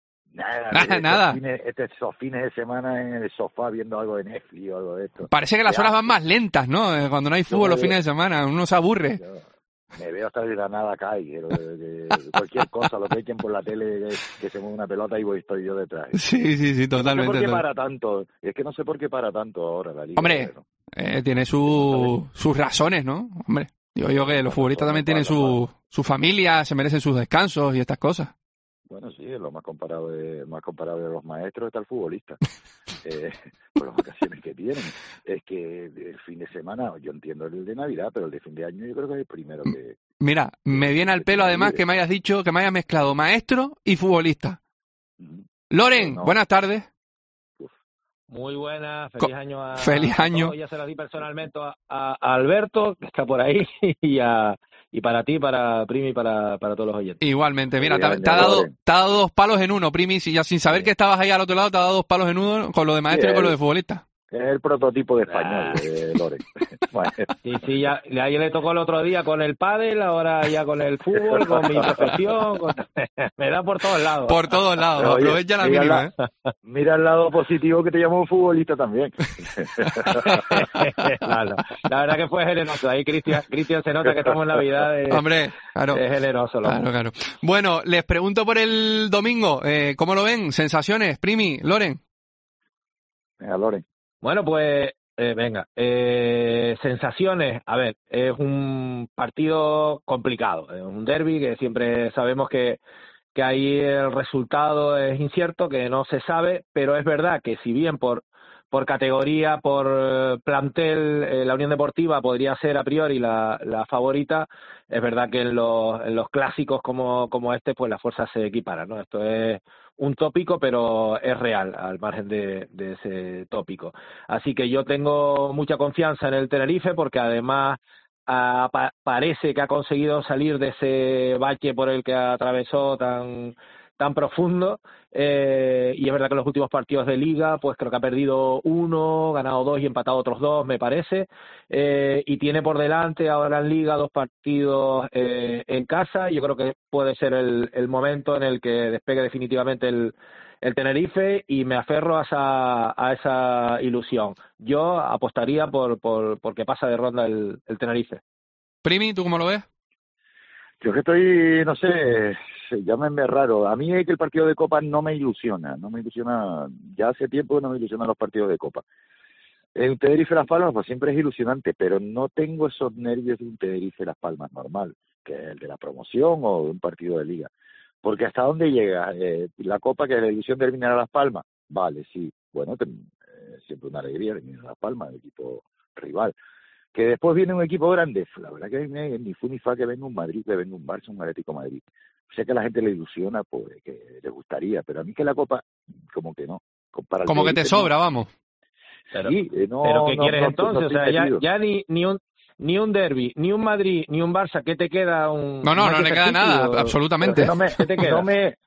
Nada. Estos fines de semana en el sofá viendo algo de Netflix o algo de esto. Parece que las horas van más lentas, ¿no? Cuando no hay fútbol los fines de semana, uno se aburre. Me veo hasta de la nada acá y cualquier cosa, lo que echen por la tele, que se mueve una pelota y estoy yo detrás. Sí, totalmente. No sé por qué para tanto, es que no sé por qué para tanto ahora la liga. Hombre, tiene sus razones, ¿no? Hombre, digo yo que los futbolistas también tienen su familia, se merecen sus descansos y estas cosas. Bueno, sí, lo más comparable de los maestros está el futbolista. Por las ocasiones que tienen. Es que el fin de semana, yo entiendo el de Navidad, pero el de fin de año yo creo que es el primero que... Mira, me viene al pelo además que me hayas dicho, que me hayas mezclado maestro y futbolista. Loren, buenas tardes. Muy buenas, feliz año feliz año. Ya se lo di personalmente a Alberto, que está por ahí, y para ti, para Primi, para todos los oyentes. Igualmente, mira, te ha dado 2 palos en uno, Primi, y ya sin saber que estabas ahí al otro lado, te ha dado 2 palos en uno con lo de maestro y con lo de futbolista. Es el prototipo de español, Loren. Bueno. Sí, ya le tocó el otro día con el pádel, ahora ya con el fútbol, con mi profesión, me da por todos lados. Por todos lados, aprovecha la mínima, Mira el lado positivo que te llamó un futbolista también. La verdad que fue generoso, ahí Cristian se nota que estamos en Navidad. Hombre, claro. Es generoso. Claro. Bueno, les pregunto por el domingo, ¿cómo lo ven? ¿Sensaciones, Primi, Loren? Venga, Loren. Bueno, pues, sensaciones. A ver, es un partido complicado, es un derbi que siempre sabemos que ahí el resultado es incierto, que no se sabe, pero es verdad que si bien por categoría, por plantel, la Unión Deportiva podría ser a priori la favorita, es verdad que en los clásicos como este, pues las fuerzas se equiparan, ¿no? Esto es un tópico, pero es real al margen de ese tópico. Así que yo tengo mucha confianza en el Tenerife porque además parece que ha conseguido salir de ese bache por el que atravesó tan profundo, y es verdad que en los últimos partidos de Liga pues creo que ha perdido 1, ganado 2 y empatado otros 2, me parece, y tiene por delante ahora en Liga 2 partidos en casa. Yo creo que puede ser el momento en el que despegue definitivamente el Tenerife, y me aferro a esa ilusión. Yo apostaría por que pasa de ronda el Tenerife. Primi, ¿tú cómo lo ves? Yo que estoy, no sé, llámenme raro. A mí es que el partido de Copa no me ilusiona, ya hace tiempo que no me ilusionan los partidos de Copa. Un Tenerife Las Palmas pues siempre es ilusionante, pero no tengo esos nervios de un Tenerife Las Palmas normal, que es el de la promoción o de un partido de Liga. Porque hasta dónde llega la Copa, que es la ilusión de eliminar a Las Palmas, vale, sí, bueno, siempre una alegría eliminar a Las Palmas, el equipo rival. Que después viene un equipo grande, la verdad que ni fu ni fa que venga un Madrid, que venga un Barça, un Atlético de Madrid. Sé que a la gente le ilusiona, pues que le gustaría, pero a mí que la Copa, como que no. Como que te sobra, vamos. Pero, sí, ¿pero qué quieres entonces? O sea, ya ni un derbi, ni un Madrid, ni un Barça, ¿qué te queda? No le queda nada, absolutamente. ¿Qué te queda?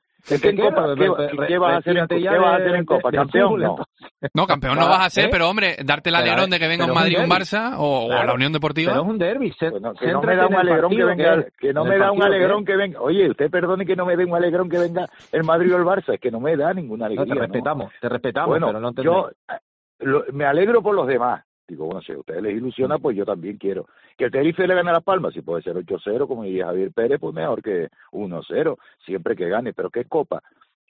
¿Qué vas a hacer en Copa? ¿Campeón? No, campeón no vas a ser, pero hombre, darte el alegrón de que venga un Madrid o un Barça o la Unión Deportiva. Pero es un derbi. Que no me da un alegrón que venga, que venga. Oye, usted perdone que no me dé un alegrón que venga el Madrid o el Barça, es que no me da ninguna alegría. Te respetamos, bueno, pero no yo me alegro por los demás. Digo, bueno, si a ustedes les ilusiona, pues yo también quiero. Que el Tenerife le gane a Las Palmas, si puede ser 8-0, como diría Javier Pérez, pues mejor que 1-0, siempre que gane. Pero ¿qué Copa?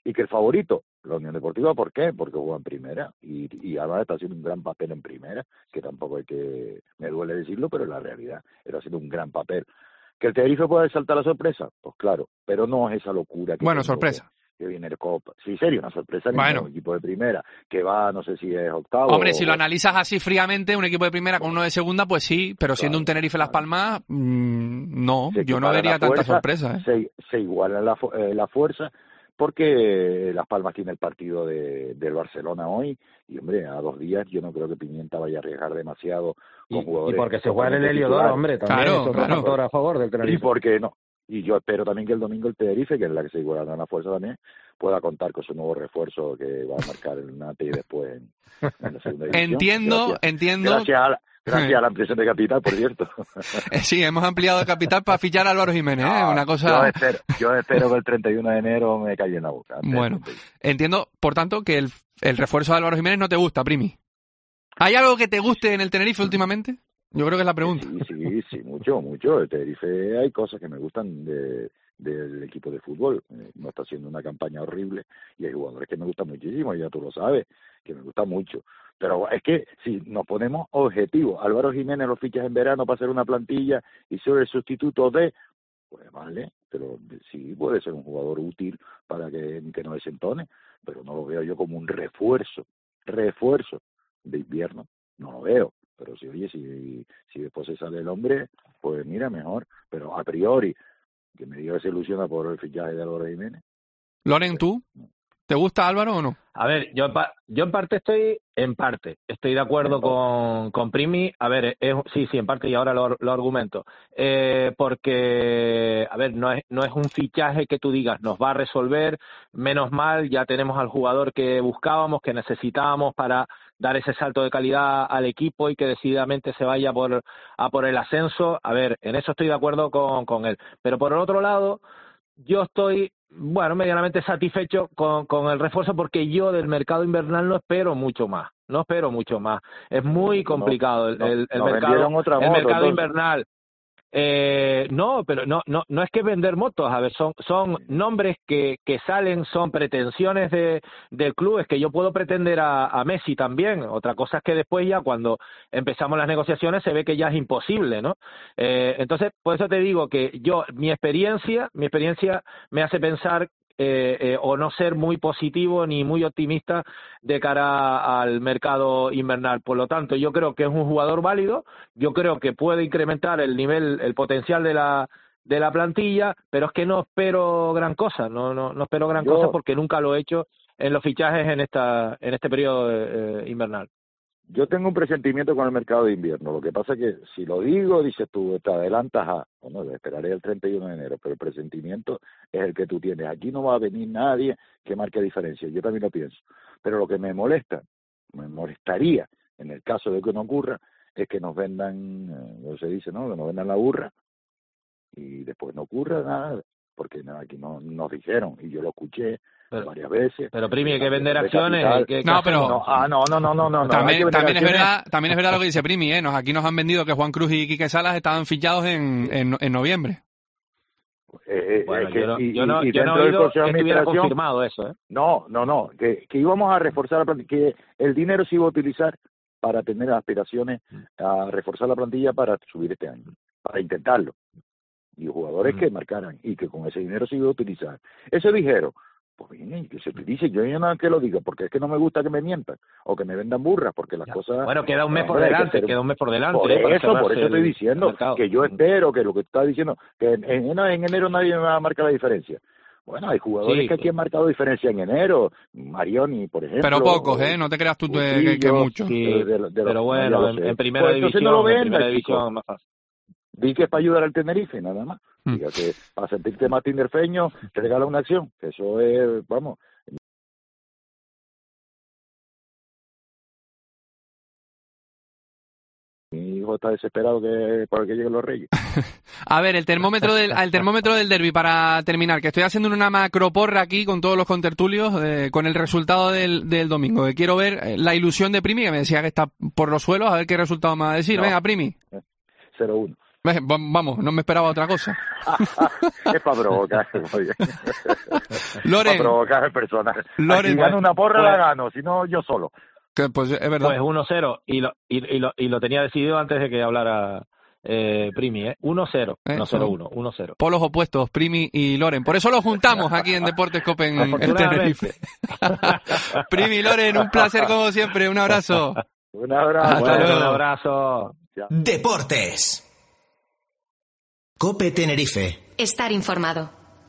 Y que el favorito, la Unión Deportiva, ¿por qué? Porque juega en primera y además está haciendo un gran papel en primera, que tampoco hay que, me duele decirlo, pero es la realidad, está haciendo un gran papel. ¿Que el Tenerife puede saltar la sorpresa? Pues claro, pero no es esa locura que, sorpresa. Que viene el Copa. Sí, serio, una sorpresa en un equipo de primera, que va, no sé si es octavo. Hombre, si lo analizas así fríamente, un equipo de primera con uno de segunda, pues sí, pero siendo un Tenerife Las Palmas, no, yo no vería tanta sorpresa. Se iguala la fuerza, porque Las Palmas tiene el partido del Barcelona hoy, y hombre, a 2 días yo no creo que Pimienta vaya a arriesgar demasiado con jugadores. Y porque se juega en el Heliodoro, hombre, también es otro factor a favor del Tenerife. Y porque no. Y yo espero también que el domingo el Tenerife, que es la que se igualará la fuerza también, pueda contar con su nuevo refuerzo que va a marcar el Nate y después en la segunda división. Entiendo. Gracias a la ampliación de capital, por cierto. Sí, hemos ampliado el capital para fichar a Álvaro Jiménez, una cosa... Yo espero que el 31 de enero me calle en la boca. Bueno, entiendo, por tanto, que el refuerzo de Álvaro Jiménez no te gusta, Primi. ¿Hay algo que te guste en el Tenerife últimamente? Yo creo que es la pregunta. Sí, mucho. El Tenerife hay cosas que me gustan del equipo de fútbol. No está haciendo una campaña horrible y hay jugadores que me gustan muchísimo, ya tú lo sabes, que me gustan mucho. Pero es que si nos ponemos objetivos, Álvaro Jiménez lo fichas en verano para hacer una plantilla y ser el sustituto de... Pues vale, pero sí puede ser un jugador útil para que no desentone, pero no lo veo yo como un refuerzo de invierno, no lo veo. Pero si después se sale el hombre, pues mira, mejor. Pero a priori, que me diga que se ilusiona por el fichaje de Álvaro Jiménez. Loren, ¿tú? ¿Te gusta Álvaro o no? A ver, yo en parte estoy de acuerdo con Primi. A ver, sí, en parte, y ahora lo argumento. Porque, a ver, no es un fichaje que tú digas nos va a resolver, menos mal, ya tenemos al jugador que buscábamos, que necesitábamos para dar ese salto de calidad al equipo y que decididamente se vaya por el ascenso. A ver, en eso estoy de acuerdo con él. Pero por el otro lado, yo estoy medianamente satisfecho con el refuerzo, porque yo del mercado invernal no espero mucho más. Es muy complicado el mercado invernal. Pero no es que vender motos, a ver, son nombres que salen, son pretensiones del club. Es que yo puedo pretender a Messi también. Otra cosa es que después, ya cuando empezamos las negociaciones, se ve que ya es imposible, ¿no? Entonces, por eso te digo que mi experiencia me hace pensar o no ser muy positivo ni muy optimista de cara al mercado invernal. Por lo tanto, yo creo que es un jugador válido, yo creo que puede incrementar el nivel, el potencial de la plantilla, pero es que no espero gran cosa, no espero gran cosa, porque nunca lo he hecho en los fichajes en este periodo invernal. Yo tengo un presentimiento con el mercado de invierno. Lo que pasa es que si lo digo, dices tú, te adelantas esperaré el 31 de enero, pero el presentimiento es el que tú tienes. Aquí no va a venir nadie que marque diferencia. Yo también lo pienso. Pero lo que me molestaría, en el caso de que no ocurra, es que nos vendan, ¿cómo se dice, no? Que nos vendan la burra y después no ocurra nada, porque aquí no nos dijeron, y yo lo escuché varias veces. Pero Primi, hay que vender acciones. No. También es verdad lo que dice Primi, aquí nos han vendido que Juan Cruz y Quique Salas estaban fichados en noviembre. Yo no he oído que estuviera confirmado eso. No, que íbamos a reforzar la plantilla, que el dinero se iba a utilizar para tener aspiraciones a reforzar la plantilla para subir este año, para intentarlo. Y jugadores que marcaran y que con ese dinero se iba a utilizar. Eso dijeron. Pues bien, que se utilice, yo no es que lo diga, porque es que no me gusta que me mientan o que me vendan burras, porque las cosas... Bueno, queda un mes por delante. Por eso estoy diciendo que yo espero que lo que está diciendo, que en enero nadie me va a marcar la diferencia. Bueno, hay jugadores que aquí han marcado diferencia en enero, Marioni, por ejemplo. Pero pocos, no te creas tú que muchos. Pero bueno, en primera división más fácil. Vi que es para ayudar al Tenerife, nada más. Fíjate, para sentirte más tinerfeño, te regala una acción. Eso es, vamos. Mi hijo está desesperado para que lleguen los Reyes. A ver, el termómetro del derbi, para terminar, que estoy haciendo una macroporra aquí con todos los contertulios, con el resultado del domingo. Que quiero ver la ilusión de Primi, que me decía que está por los suelos, a ver qué resultado me va a decir. Venga, Primi. 0-1. Vamos, no me esperaba otra cosa. Es para provocar, oye. Loren. Para provocar el personaje. Loren, si gano una porra, la gano, si no, yo solo. Pues es verdad. Pues 1-0, y lo tenía decidido antes de que hablara Primi, 1-0, no 0-1, 1-0. Polos opuestos, Primi y Loren. Por eso los juntamos aquí en Deportes Cope en Tenerife. Primi y Loren, un placer como siempre. Un abrazo. Un abrazo. Hasta luego. Un abrazo. Deportes. Cope Tenerife. Estar informado.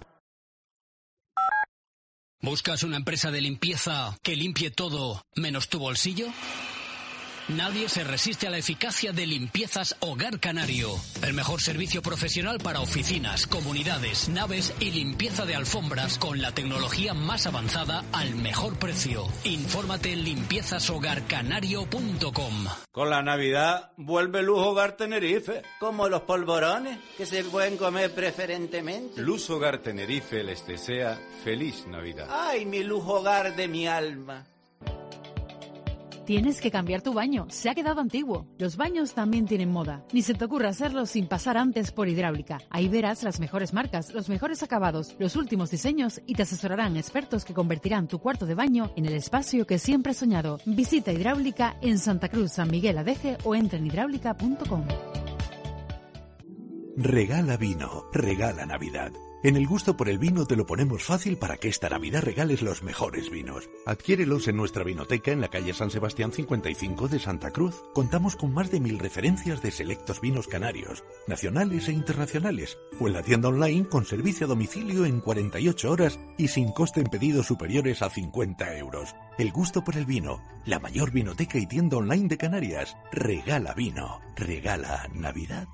¿Buscas una empresa de limpieza que limpie todo menos tu bolsillo? Nadie se resiste a la eficacia de Limpiezas Hogar Canario. El mejor servicio profesional para oficinas, comunidades, naves y limpieza de alfombras con la tecnología más avanzada al mejor precio. Infórmate en limpiezashogarcanario.com. Con la Navidad vuelve Luz Hogar Tenerife. Como los polvorones que se pueden comer preferentemente. Luz Hogar Tenerife les desea feliz Navidad. Ay, mi Luz Hogar de mi alma. Tienes que cambiar tu baño, se ha quedado antiguo. Los baños también tienen moda. Ni se te ocurra hacerlo sin pasar antes por Hidráulica. Ahí verás las mejores marcas, los mejores acabados, los últimos diseños y te asesorarán expertos que convertirán tu cuarto de baño en el espacio que siempre has soñado. Visita Hidráulica en Santa Cruz, San Miguel Adeje o entra en hidráulica.com. Regala vino, regala Navidad. En el gusto por el vino te lo ponemos fácil para que esta Navidad regales los mejores vinos. Adquiérelos en nuestra vinoteca en la calle San Sebastián 55 de Santa Cruz. Contamos con más de 1000 referencias de selectos vinos canarios, nacionales e internacionales, o en la tienda online con servicio a domicilio en 48 horas y sin coste en pedidos superiores a 50 euros. El gusto por el vino, la mayor vinoteca y tienda online de Canarias. Regala vino, regala Navidad.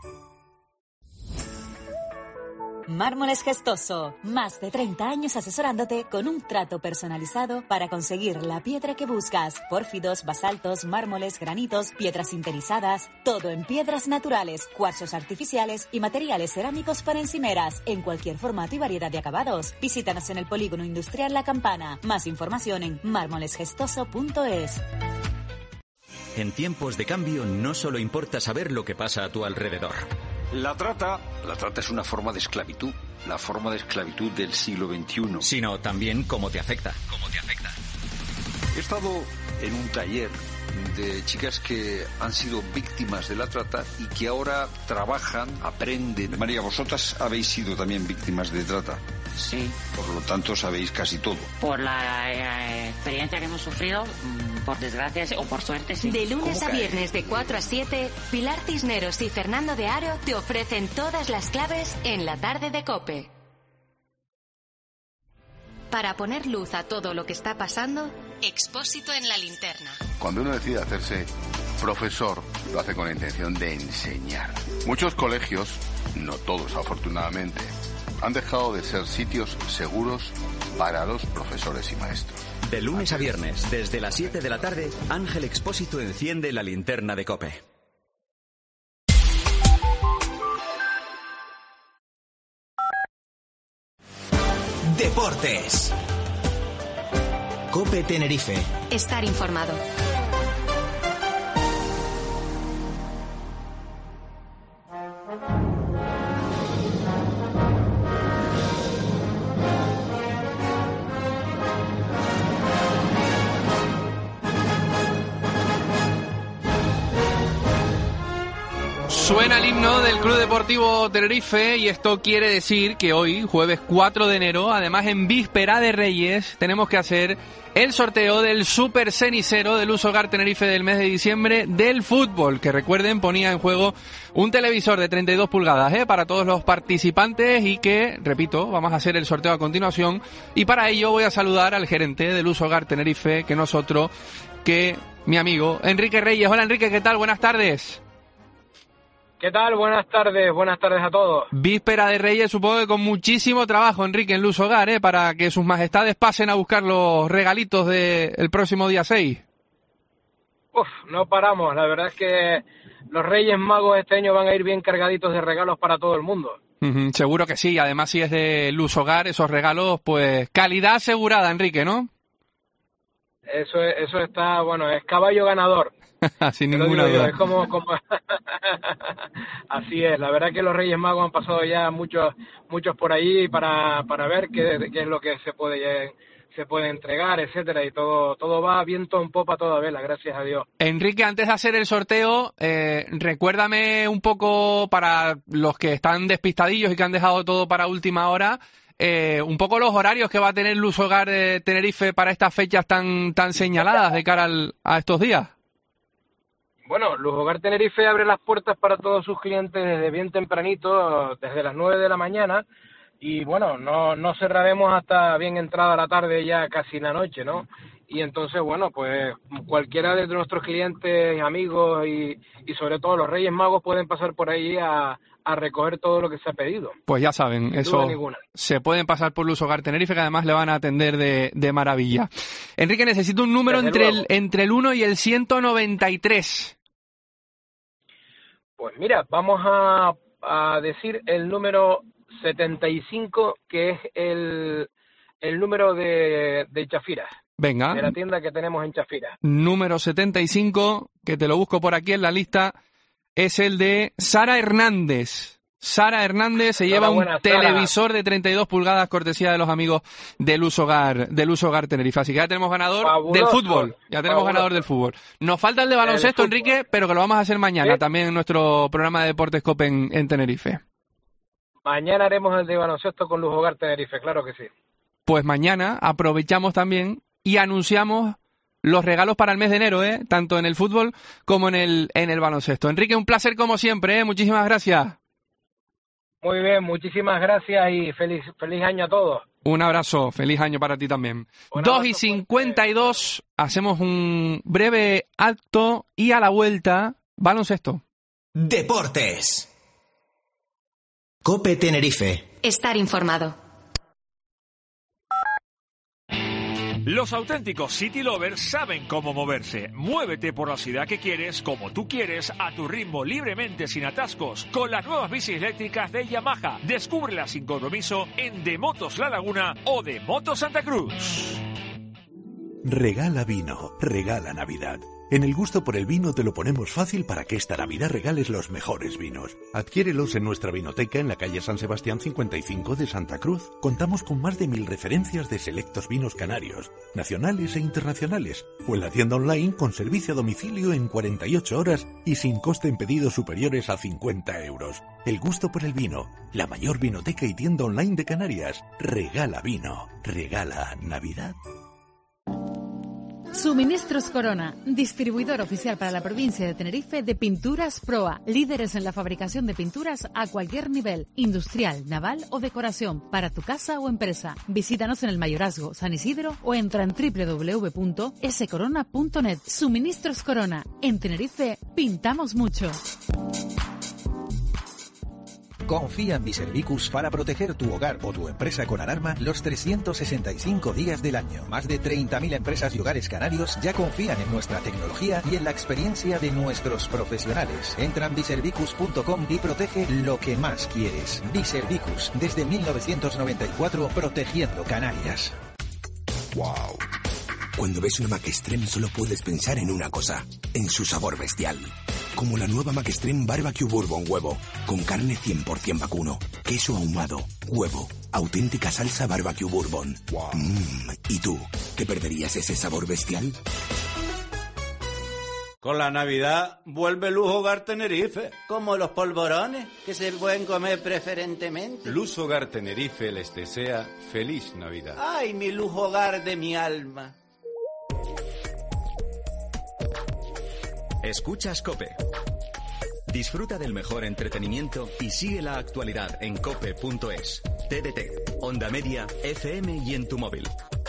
Mármoles Gestoso, más de 30 años asesorándote con un trato personalizado para conseguir la piedra que buscas. Pórfidos, basaltos, mármoles, granitos, piedras sinterizadas, todo en piedras naturales, cuarzos artificiales y materiales cerámicos para encimeras, en cualquier formato y variedad de acabados. Visítanos en el Polígono Industrial La Campana. Más información en mármolesgestoso.es. En tiempos de cambio no solo importa saber lo que pasa a tu alrededor. La trata es una forma de esclavitud, la forma de esclavitud del siglo XXI. Sino también cómo te afecta. He estado en un taller de chicas que han sido víctimas de la trata y que ahora trabajan, aprenden. María, vosotras habéis sido también víctimas de trata. Sí. Por lo tanto, sabéis casi todo. Por la experiencia que hemos sufrido, por desgracia o por suerte, sí. De lunes a viernes de 4 a 7, Pilar Cisneros y Fernando de Aro te ofrecen todas las claves en la tarde de COPE. Para poner luz a todo lo que está pasando, Expósito en la linterna. Cuando uno decide hacerse profesor, lo hace con la intención de enseñar. Muchos colegios, no todos afortunadamente, han dejado de ser sitios seguros para los profesores y maestros. De lunes a viernes, desde las 7 de la tarde, Ángel Expósito enciende la linterna de COPE. Deportes. Cope Tenerife. Estar informado. Suena el himno del Club Deportivo Tenerife y esto quiere decir que hoy, jueves 4 de enero, además en víspera de Reyes, tenemos que hacer el sorteo del Super Cenicero del Luz Hogar Tenerife del mes de diciembre del fútbol, que recuerden ponía en juego un televisor de 32 pulgadas para todos los participantes y que, repito, vamos a hacer el sorteo a continuación y para ello voy a saludar al gerente del Luz Hogar Tenerife, que no es otro que mi amigo Enrique Reyes. Hola Enrique, ¿qué tal? Buenas tardes. ¿Qué tal? Buenas tardes a todos. Víspera de Reyes, supongo que con muchísimo trabajo, Enrique, en Luz Hogar, para que sus majestades pasen a buscar los regalitos del próximo día 6. No paramos, la verdad es que los Reyes Magos este año van a ir bien cargaditos de regalos para todo el mundo. Seguro que sí, además si es de Luz Hogar, esos regalos, pues calidad asegurada, Enrique, ¿no? Eso está, bueno, es caballo ganador. Sin ninguna duda. Es como... Así es, la verdad que los Reyes Magos han pasado ya muchos por allí para ver qué es lo que se puede entregar, etcétera, y todo va viento en popa toda vela, gracias a Dios. Enrique, antes de hacer el sorteo, recuérdame un poco para los que están despistadillos y que han dejado todo para última hora, un poco los horarios que va a tener Luz Hogar de Tenerife para estas fechas tan señaladas de cara a estos días. Bueno, Luz Hogar Tenerife abre las puertas para todos sus clientes desde bien tempranito, desde las 9 de la mañana, y bueno, no cerraremos hasta bien entrada la tarde, ya casi la noche, ¿no? Y entonces, bueno, pues cualquiera de nuestros clientes, amigos y sobre todo los Reyes Magos pueden pasar por ahí a recoger todo lo que se ha pedido. Pues ya saben, eso se pueden pasar por Luz Hogar Tenerife, que además le van a atender de maravilla. Enrique, necesito un número entre el 1 y el 193. Pues mira, vamos a decir el número 75, que es el número de Chafiras. Venga. De la tienda que tenemos en Chafiras. Número 75, que te lo busco por aquí en la lista, es el de Sara Hernández. Sara Hernández se lleva un televisor de 32 pulgadas, cortesía de los amigos de Luz Hogar Tenerife. Así que ya tenemos ganador del fútbol. Ya tenemos ganador del fútbol. Nos falta el de baloncesto, Enrique, pero que lo vamos a hacer mañana también en nuestro programa de Deportes COPE en Tenerife. Mañana haremos el de baloncesto con Luz Hogar Tenerife, claro que sí. Pues mañana aprovechamos también y anunciamos los regalos para el mes de enero, tanto en el fútbol como en el baloncesto. Enrique, un placer como siempre, muchísimas gracias. Muy bien, muchísimas gracias y feliz año a todos. Un abrazo, feliz año para ti también. 2:52, hacemos un breve acto y a la vuelta, baloncesto. Deportes. COPE Tenerife. Estar informado. Los auténticos City Lovers saben cómo moverse. Muévete por la ciudad que quieres, como tú quieres, a tu ritmo, libremente, sin atascos, con las nuevas bicis eléctricas de Yamaha. Descúbrelas sin compromiso en De Motos La Laguna o De Motos Santa Cruz. Regala vino, regala Navidad. En el gusto por el vino te lo ponemos fácil para que esta Navidad regales los mejores vinos. Adquiérelos en nuestra vinoteca en la calle San Sebastián 55 de Santa Cruz. Contamos con más de 1000 referencias de selectos vinos canarios, nacionales e internacionales, o en la tienda online con servicio a domicilio en 48 horas y sin coste en pedidos superiores a 50 euros. El gusto por el vino, la mayor vinoteca y tienda online de Canarias. Regala vino, regala Navidad. Suministros Corona, distribuidor oficial para la provincia de Tenerife de Pinturas Proa, líderes en la fabricación de pinturas a cualquier nivel, industrial, naval o decoración, para tu casa o empresa. Visítanos en el Mayorazgo, San Isidro o entra en www.scorona.net. Suministros Corona, en Tenerife pintamos mucho. Confía en Biservicus para proteger tu hogar o tu empresa con alarma los 365 días del año. Más de 30.000 empresas y hogares canarios ya confían en nuestra tecnología y en la experiencia de nuestros profesionales. Entra en biservicus.com y protege lo que más quieres. Biservicus, desde 1994, protegiendo Canarias. ¡Wow! Cuando ves una Mac Extreme solo puedes pensar en una cosa, en su sabor bestial. Como la nueva Mac Extreme Barbecue Bourbon Huevo, con carne 100% vacuno, queso ahumado, huevo, auténtica salsa Barbecue Bourbon. Wow. ¿Y tú, te perderías ese sabor bestial? Con la Navidad vuelve Luz Hogar Tenerife. Como los polvorones, que se pueden comer preferentemente. Luz Hogar Tenerife les desea feliz Navidad. ¡Ay, mi Luz Hogar de mi alma! Escuchas COPE. Disfruta del mejor entretenimiento y sigue la actualidad en cope.es, TDT, Onda Media, FM y en tu móvil.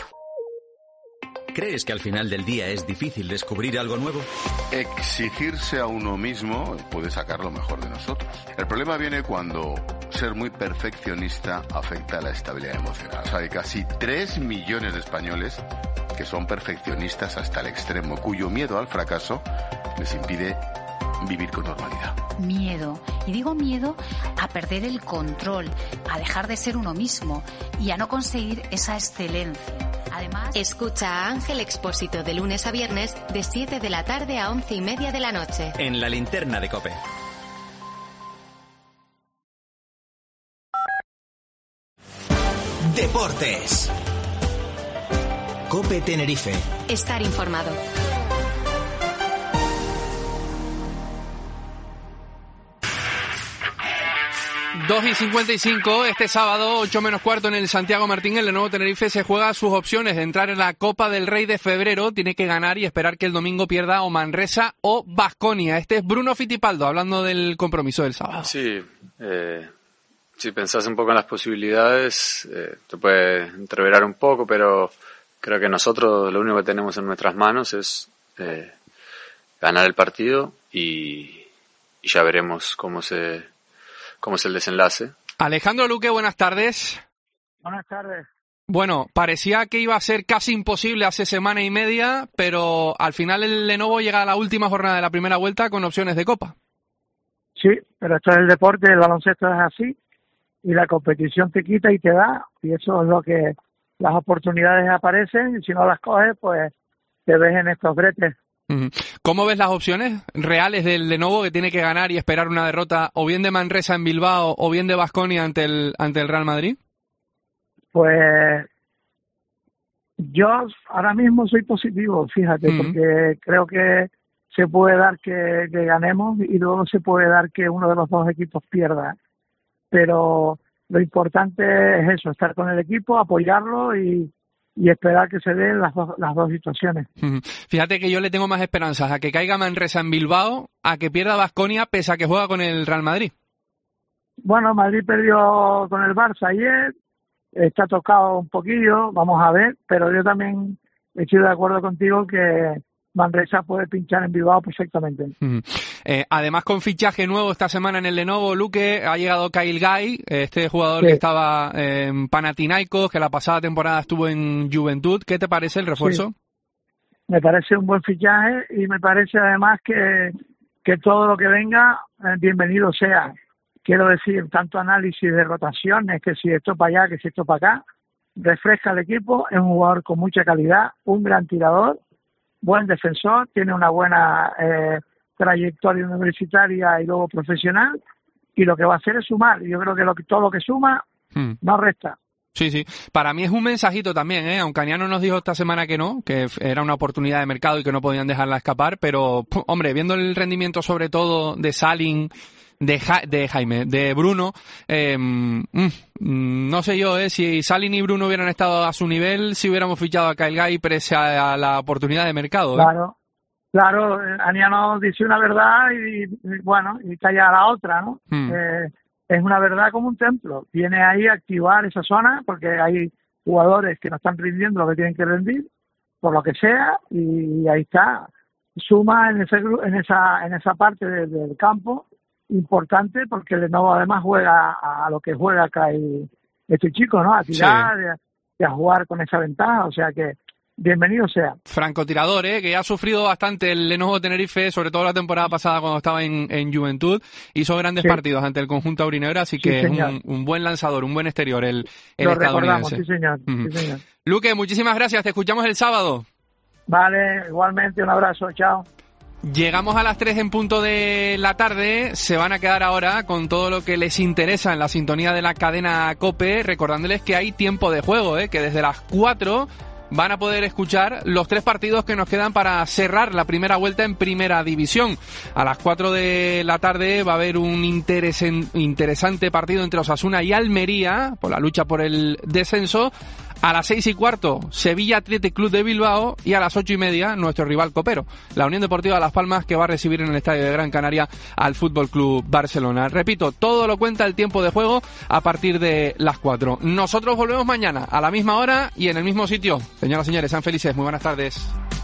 ¿Crees que al final del día es difícil descubrir algo nuevo? Exigirse a uno mismo puede sacar lo mejor de nosotros. El problema viene cuando ser muy perfeccionista afecta a la estabilidad emocional. O sea, hay casi 3 millones de españoles que son perfeccionistas hasta el extremo, cuyo miedo al fracaso les impide vivir con normalidad. Miedo. Y digo miedo a perder el control, a dejar de ser uno mismo y a no conseguir esa excelencia. Además, escucha a Ángel Expósito de lunes a viernes de 7 de la tarde a 11:30 de la noche. En la linterna de COPE. Deportes. COPE Tenerife. Estar informado. Dos y 55, este sábado, 8 menos cuarto en el Santiago Martín, el Lenovo Tenerife se juega sus opciones de entrar en la Copa del Rey de febrero. Tiene que ganar y esperar que el domingo pierda o Manresa o Baskonia. Este es Bruno Fittipaldo hablando del compromiso del sábado. Sí, si pensás un poco en las posibilidades, te puede entreverar un poco, pero creo que nosotros lo único que tenemos en nuestras manos es ganar el partido y ya veremos cómo es el desenlace. Alejandro Luque, buenas tardes. Buenas tardes. Bueno, parecía que iba a ser casi imposible hace semana y media, pero al final el Lenovo llega a la última jornada de la primera vuelta con opciones de Copa. Sí, pero esto es el deporte, el baloncesto es así, y la competición te quita y te da, y eso es lo que las oportunidades aparecen, y si no las coges, pues te ves en estos bretes. ¿Cómo ves las opciones reales del Lenovo, que tiene que ganar y esperar una derrota o bien de Manresa en Bilbao o bien de Baskonia ante el Real Madrid? Pues yo ahora mismo soy positivo, fíjate, porque creo que se puede dar que ganemos y luego se puede dar que uno de los dos equipos pierda. Pero lo importante es eso, estar con el equipo, apoyarlo y esperar que se den las dos situaciones. Fíjate que yo le tengo más esperanzas a que caiga Manresa en Bilbao, a que pierda Baskonia pese a que juega con el Real Madrid. Bueno, Madrid perdió con el Barça ayer, está tocado un poquillo, vamos a ver, pero yo también estoy de acuerdo contigo que Manresa puede pinchar en Bilbao perfectamente. Además, con fichaje nuevo esta semana en el Lenovo, Luque, ha llegado Kyle Guy, este jugador que estaba en Panathinaikos, que la pasada temporada estuvo en Juventud. ¿Qué te parece el refuerzo? Sí. Me parece un buen fichaje y me parece además que todo lo que venga, bienvenido sea. Quiero decir, tanto análisis de rotaciones, que si esto para allá, que si esto para acá, refresca el equipo, es un jugador con mucha calidad, un gran tirador, buen defensor, tiene una buena trayectoria universitaria y luego profesional, y lo que va a hacer es sumar. Yo creo que todo lo que suma no resta. Sí, sí. Para mí es un mensajito también, ¿eh? Aunque Aniano nos dijo esta semana que no, que era una oportunidad de mercado y que no podían dejarla escapar, pero, hombre, viendo el rendimiento sobre todo de Salin, de Bruno, no sé yo, si Salin y Bruno hubieran estado a su nivel, si hubiéramos fichado a Kyle Guy pese a la oportunidad de mercado. Claro, Aniano dice una verdad y bueno, y calla la otra, ¿no? Es una verdad como un templo. Viene ahí a activar esa zona porque hay jugadores que no están rindiendo lo que tienen que rendir, por lo que sea, y ahí está. Suma en esa parte del campo importante, porque el Lenovo además juega a lo que juega acá este chico, ¿no? A tirar, y a jugar con esa ventaja, o sea que bienvenido sea. Francotirador, que ha sufrido bastante el Lenovo Tenerife, sobre todo la temporada pasada cuando estaba en Juventud, hizo grandes partidos ante el conjunto aurinegro, así que es un buen lanzador, un buen exterior el estadounidense. Sí, señor. Luque, muchísimas gracias, te escuchamos el sábado. Vale, igualmente, un abrazo, chao. Llegamos a las 3 en punto de la tarde, se van a quedar ahora con todo lo que les interesa en la sintonía de la cadena COPE, recordándoles que hay tiempo de juego, que desde las 4 van a poder escuchar los 3 partidos que nos quedan para cerrar la primera vuelta en Primera División. A las 4 de la tarde va a haber un interesante partido entre Osasuna y Almería por la lucha por el descenso. A las 6:15, Sevilla Athletic Club de Bilbao, y a las 8:30, nuestro rival copero, la Unión Deportiva Las Palmas, que va a recibir en el Estadio de Gran Canaria al Fútbol Club Barcelona. Repito, todo lo cuenta el tiempo de juego a partir de las 4. Nosotros volvemos mañana a la misma hora y en el mismo sitio. Señoras y señores, sean felices. Muy buenas tardes.